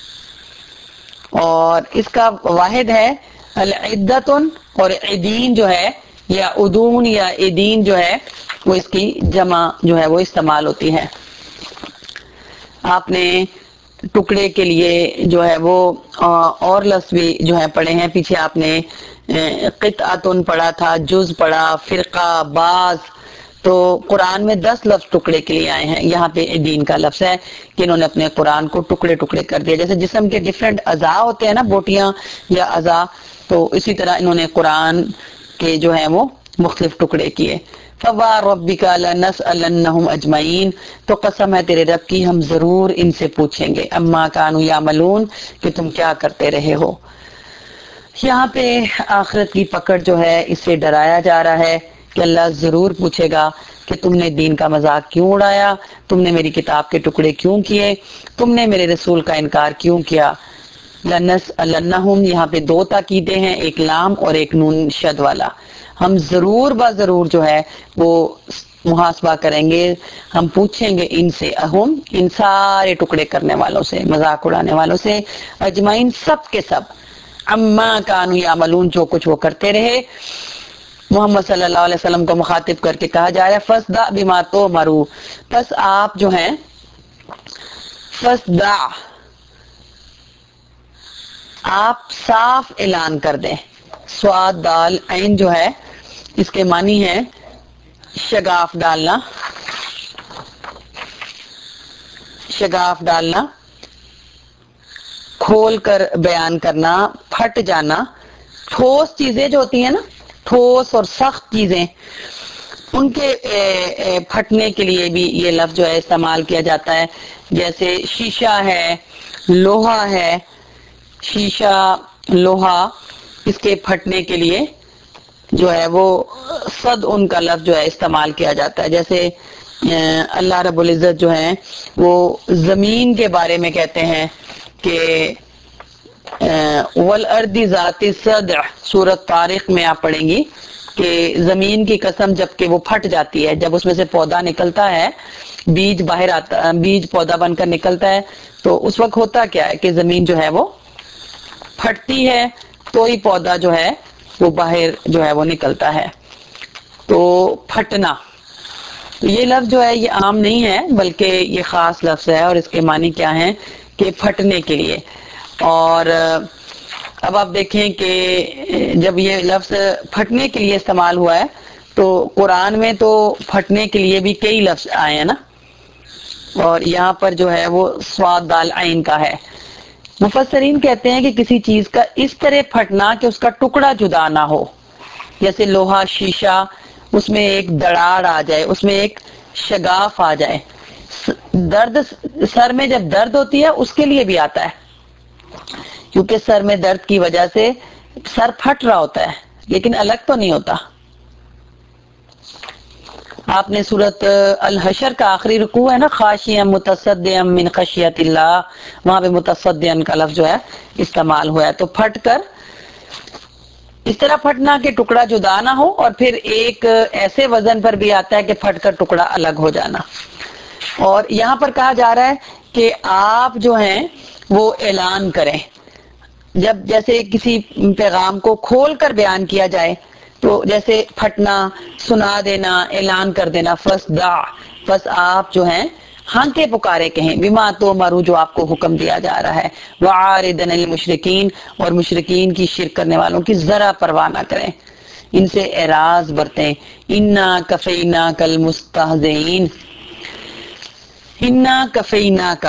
Speaker 1: اور اس کا واحد ہے العدتن، اور عیدین جو ہے یا ادون یا عیدین جو ہے وہ اس کی جمع جو ہے وہ استعمال ہوتی ہے۔ آپ نے ٹکڑے کے لیے جو ہے وہ اور لفظ بھی جو ہے پڑھے ہیں، پیچھے آپ نے قطعتن پڑھا تھا، جز پڑھا، فرقہ، بعض۔ تو قرآن میں 10 لفظ ٹکڑے کے لیے آئے ہیں، یہاں پہ دین کا لفظ ہے کہ انہوں نے اپنے قرآن کو ٹکڑے ٹکڑے کر دیا، جیسے جسم کے ڈیفرنٹ اعضاء ہوتے ہیں نا، بوٹیاں یا اعضاء، تو اسی طرح انہوں نے قرآن کے جو ہیں وہ مختلف ٹکڑے کیے۔ فَوَرَبِّكَ لَنَسْأَلَنَّهُمْ أَجْمَعِينَ، تو قسم ہے تیرے رب کی ہم ضرور ان سے پوچھیں گے، اما كانوا يعملون، کہ تم کیا کرتے رہے ہو۔ یہاں پہ آخرت کی پکڑ جو ہے اس سے ڈرایا جا رہا ہے کہ اللہ ضرور پوچھے گا کہ تم نے دین کا مذاق کیوں اڑایا، تم نے میری کتاب کے ٹکڑے کیوں کیے، تم نے میرے رسول کا انکار کیوں کیا۔ لنسألنہم، یہاں پہ 2 تاکیدیں ہیں، ایک لام اور ایک نون شد والا۔ ہم ضرور ضرور جو ہے وہ محاسبہ کریں گے، ہم پوچھیں گے ان سے، ان سارے ٹکڑے کرنے والوں سے، مذاق اڑانے والوں سے، اجمعین سب کے سب، اما کانوا یعملون، جو کچھ وہ کرتے رہے۔ محمد صلی اللہ علیہ وسلم کو مخاطب کر کے کہا جا رہا ہے فَاصْدَعْ بِمَا تُؤْمَرُ، بس آپ جو ہیں فَاصْدَعْ، آپ صاف اعلان کر دیں۔ صاد دال عین جو ہے اس کے معنی ہے شگاف ڈالنا، شگاف ڈالنا، کھول کر بیان کرنا، پھٹ جانا۔ ٹھوس چیزیں جو ہوتی ہیں نا، ٹھوس اور سخت چیزیں، ان کے پھٹنے کے لیے بھی یہ لفظ جو ہے استعمال کیا جاتا ہے، جیسے شیشہ ہے، لوہا ہے، شیشہ، لوہا، اس کے پھٹنے کے لیے جو ہے وہ صد ان کا لفظ جو ہے استعمال کیا جاتا ہے۔ جیسے اللہ رب العزت جو ہیں وہ زمین کے بارے میں کہتے ہیں کہ والارض ذات الصدع، سورۃ طارق میں آپ پڑھیں گی کہ زمین کی قسم جب کہ وہ پھٹ جاتی ہے، جب اس میں سے پودا نکلتا ہے، بیج باہر آتا، بیج پودا بن کر نکلتا ہے، تو اس وقت ہوتا کیا ہے کہ زمین جو ہے وہ پھٹتی ہے تو ہی پودا جو ہے وہ باہر جو ہے وہ نکلتا ہے۔ تو پھٹنا، تو یہ لفظ جو ہے یہ عام نہیں ہے بلکہ یہ خاص لفظ ہے، اور اس کے معنی کیا ہیں کہ پھٹنے کے لیے۔ اور اب آپ دیکھیں کہ جب یہ لفظ پھٹنے کے لیے استعمال ہوا ہے تو قرآن میں تو پھٹنے کے لیے بھی کئی لفظ آئے ہیں نا، اور یہاں پر جو ہے وہ صاد دال عین کا ہے۔ مفسرین کہتے ہیں کہ کسی چیز کا اس طرح پھٹنا کہ اس کا ٹکڑا جدا نہ ہو، جیسے لوہا، شیشہ، اس میں ایک دراڑ آ جائے، اس میں ایک شگاف آ جائے۔ درد، سر میں جب درد ہوتی ہے اس کے لیے بھی آتا ہے، کیونکہ سر میں درد کی وجہ سے سر پھٹ رہا ہوتا ہے لیکن الگ تو نہیں ہوتا۔ آپ نے سورت الحشر کا آخری رکوع ہے نا، خاشعا متصدعا من خشیت اللہ، وہاں پہ متصدعا کا لفظ جو ہے استعمال ہوا ہے۔ تو پھٹ کر اس طرح پھٹنا کہ ٹکڑا جدا نہ ہو، اور پھر ایک ایسے وزن پر بھی آتا ہے کہ پھٹ کر ٹکڑا الگ ہو جانا۔ اور یہاں پر کہا جا رہا ہے کہ آپ جو ہیں وہ اعلان کریں، جب جیسے کسی پیغام کو کھول کر بیان کیا جائے تو جیسے پھٹنا، سنا دینا، اعلان کر دینا، فصدع، بس آپ جو ہیں ہاں کے پکارے کہیں، بما تؤمروا، جو آپ کو حکم دیا جا رہا ہے، وعارضا المشرکین، اور مشرکین کی شرک کرنے والوں کی ذرا پرواہ نہ کریں، ان سے اعراض برتیں۔ انا کفیناک المستہزئین، انا کفیناک،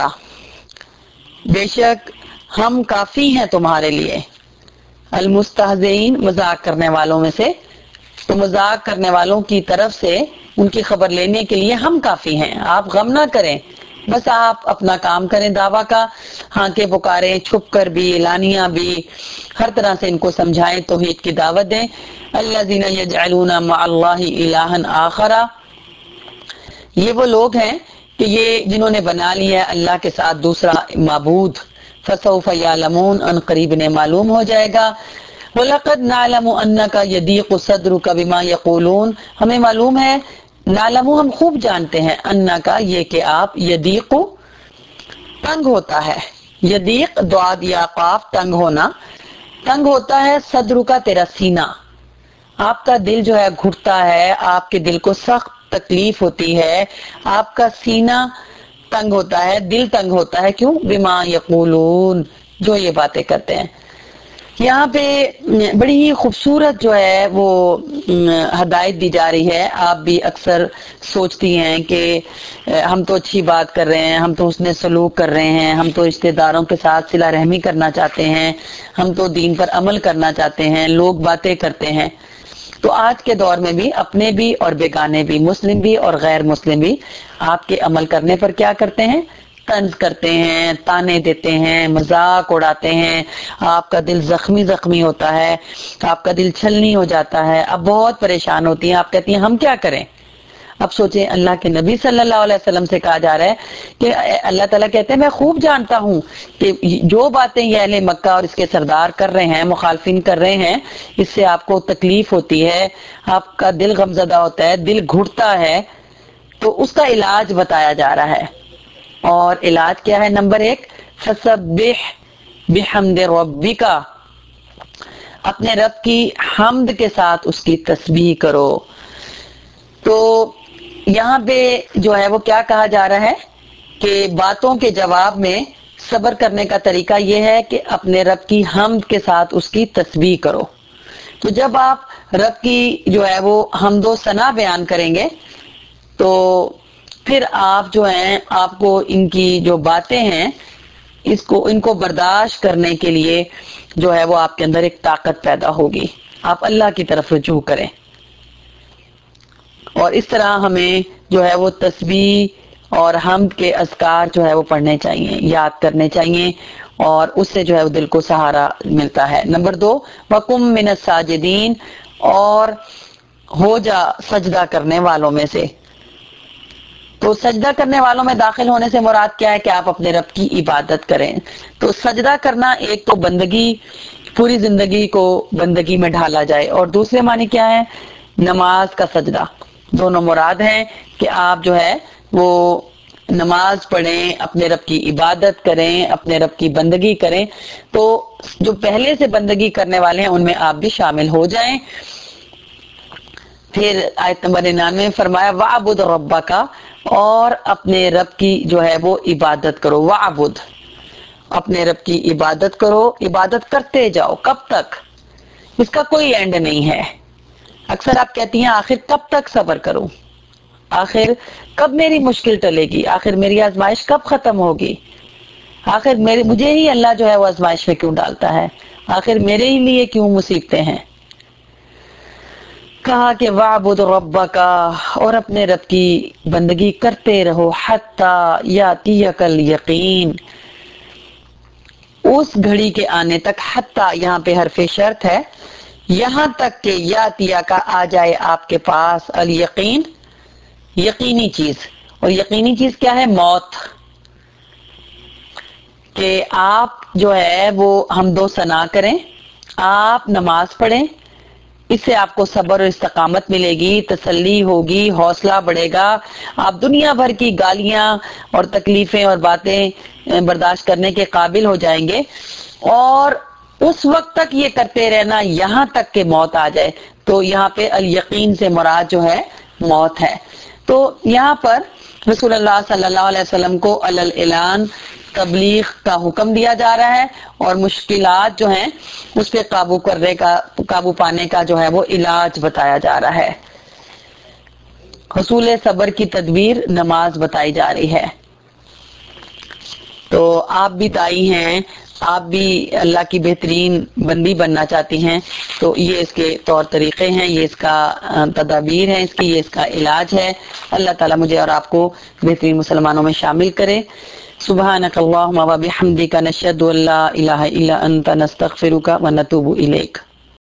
Speaker 1: بے شک ہم کافی ہیں تمہارے لیے، المستہزئین، مذاق کرنے والوں میں سے، تو مذاق کرنے والوں کی طرف سے ان کی خبر لینے کے لیے ہم کافی ہیں، آپ غم نہ کریں، بس آپ اپنا کام کریں دعویٰ کا، ہاں کے پکاریں، چھپ کر بھی، اعلانیہ بھی، ہر طرح سے ان کو سمجھائیں، توحید کی دعوت دیں۔ الذین یجعلون مع اللہ الہا آخر، یہ وہ لوگ ہیں کہ یہ جنہوں نے بنا لیا ہے اللہ کے ساتھ دوسرا معبود، فسوف یعلمون، ان قریب انہیں معلوم ہو جائے گا۔ وَلَقَدْ نَعْلَمُ أَنَّكَ يَضِيقُ صَدْرُكَ بِمَا يَقُولُونَ، ہمیں معلوم ہے، نعلم، ہم خوب جانتے ہیں، انک، یہ کہ آپ، یضیق، تنگ ہوتا ہے، یضیق ضاد یا قاف، تنگ ہونا، تنگ ہوتا ہے، صدر کا، تیرا سینہ، آپ کا دل جو ہے گھٹتا ہے، آپ کے دل کو سخت تکلیف ہوتی ہے، آپ کا سینہ تنگ ہوتا ہے، دل تنگ ہوتا ہے، کیوں؟ بما یقولون، جو یہ باتیں کرتے ہیں۔ یہاں پہ بڑی ہی خوبصورت جو ہے وہ ہدایت دی جا رہی ہے۔ آپ بھی اکثر سوچتی ہیں کہ ہم تو اچھی بات کر رہے ہیں، ہم تو حسن سلوک کر رہے ہیں، ہم تو رشتہ داروں کے ساتھ صلہ رحمی کرنا چاہتے ہیں، ہم تو دین پر عمل کرنا چاہتے ہیں، لوگ باتیں کرتے ہیں۔ تو آج کے دور میں بھی اپنے بھی اور بیگانے بھی، مسلم بھی اور غیر مسلم بھی، آپ کے عمل کرنے پر کیا کرتے ہیں؟ طنز کرتے ہیں، تانے دیتے ہیں، مذاق اڑاتے ہیں، آپ کا دل زخمی زخمی ہوتا ہے، آپ کا دل چھلنی ہو جاتا ہے، اب بہت پریشان ہوتی ہیں، آپ کہتی ہیں ہم کیا کریں؟ اب سوچیں، اللہ کے نبی صلی اللہ علیہ وسلم سے کہا جا رہا ہے کہ اللہ تعالیٰ کہتے ہیں میں خوب جانتا ہوں کہ جو باتیں یہ اہل مکہ اور اس کے سردار کر رہے ہیں، مخالفین کر رہے ہیں، اس سے آپ کو تکلیف ہوتی ہے، آپ کا دل غمزدہ ہوتا ہے، دل گھٹتا ہے، تو اس کا علاج بتایا جا رہا ہے۔ اور علاج کیا ہے؟ نمبر 1، فسبح بحمد ربک، اپنے رب کی حمد کے ساتھ اس کی تسبیح کرو۔ تو یہاں پہ جو ہے وہ کیا کہا جا رہا ہے کہ باتوں کے جواب میں صبر کرنے کا طریقہ یہ ہے کہ اپنے رب کی حمد کے ساتھ اس کی تسبیح کرو۔ تو جب آپ رب کی جو ہے وہ حمد و ثنا بیان کریں گے تو پھر آپ جو ہیں، آپ کو ان کی جو باتیں ہیں ان کو برداشت کرنے کے لیے جو ہے وہ آپ کے اندر ایک طاقت پیدا ہوگی، آپ اللہ کی طرف رجوع کریں۔ اور اس طرح ہمیں جو ہے وہ تسبیح اور حمد کے اذکار جو ہے وہ پڑھنے چاہیے، یاد کرنے چاہیے، اور اس سے جو ہے وہ دل کو سہارا ملتا ہے۔ نمبر 2، وَقُم مِّنَ السَّاجِدِينَ، اور ہو جا سجدہ کرنے والوں میں سے۔ تو سجدہ کرنے والوں میں داخل ہونے سے مراد کیا ہے؟ کہ آپ اپنے رب کی عبادت کریں۔ تو سجدہ کرنا، ایک تو بندگی، پوری زندگی کو بندگی میں ڈھالا جائے، اور دوسرے معنی کیا ہے؟ نماز کا سجدہ، دونوں مراد ہیں کہ آپ جو ہے وہ نماز پڑھیں، اپنے رب کی عبادت کریں، اپنے رب کی بندگی کریں۔ تو جو پہلے سے بندگی کرنے والے ہیں ان میں آپ بھی شامل ہو جائیں۔ پھر آیت نمبر 99 میں فرمایا وَعْبُدْ رَبَّكَ، اور اپنے رب کی جو ہے وہ عبادت کرو، وَعْبُدْ، اپنے رب کی عبادت کرو، عبادت کرتے جاؤ، کب تک؟ اس کا کوئی اینڈ نہیں ہے، اکثر آپ کہتی ہیں آخر کب تک صبر کروں، آخر کب میری مشکل ٹلے گی، آخر میری آزمائش کب ختم ہوگی، آخر مجھے ہی اللہ جو ہے وہ آزمائش میں کیوں ڈالتا ہے، آخر میرے ہی لیے کیوں مصیبتیں ہیں۔ کہا کہ وَاعْبُدْ رَبَّكَ، اور اپنے رب کی بندگی کرتے رہو، حَتَّى يَأْتِيَكَ الْيَقِينُ، اس گھڑی کے آنے تک، حتیٰ یہاں پہ حرف شرط ہے، یہاں تک کہ یاتیا کا آ جائے آپ کے پاس الیقین، یقینی چیز، اور یقینی چیز کیا ہے؟ موت، کہ آپ جو ہے وہ حمد و ثنا کریں، آپ نماز پڑھیں، اس سے آپ کو صبر اور استقامت ملے گی، تسلی ہوگی، حوصلہ بڑھے گا، آپ دنیا بھر کی گالیاں اور تکلیفیں اور باتیں برداشت کرنے کے قابل ہو جائیں گے، اور اس وقت تک یہ کرتے رہنا یہاں تک کہ موت آ جائے۔ تو یہاں پہ الیقین سے مراد جو ہے موت ہے۔ تو یہاں پر رسول اللہ صلی اللہ علیہ وسلم کو علی الاعلان تبلیغ کا حکم دیا جا رہا ہے، اور مشکلات جو ہیں اس پہ قابو پانے کا جو ہے وہ علاج بتایا جا رہا ہے۔ حصول صبر کی تدبیر نماز بتائی جا رہی ہے۔ تو آپ بھی دائی ہیں، آپ بھی اللہ کی بہترین بندی بننا چاہتی ہیں، تو یہ اس کے طور طریقے ہیں، یہ اس کا تدابیر ہے، اس کی یہ اس کا علاج ہے۔ اللہ تعالیٰ مجھے اور آپ کو بہترین مسلمانوں میں شامل کرے۔ سبحانک اللہم و بحمدک، نشہد ان لا الہ الا انت، نستغفرک و نتوب الیک۔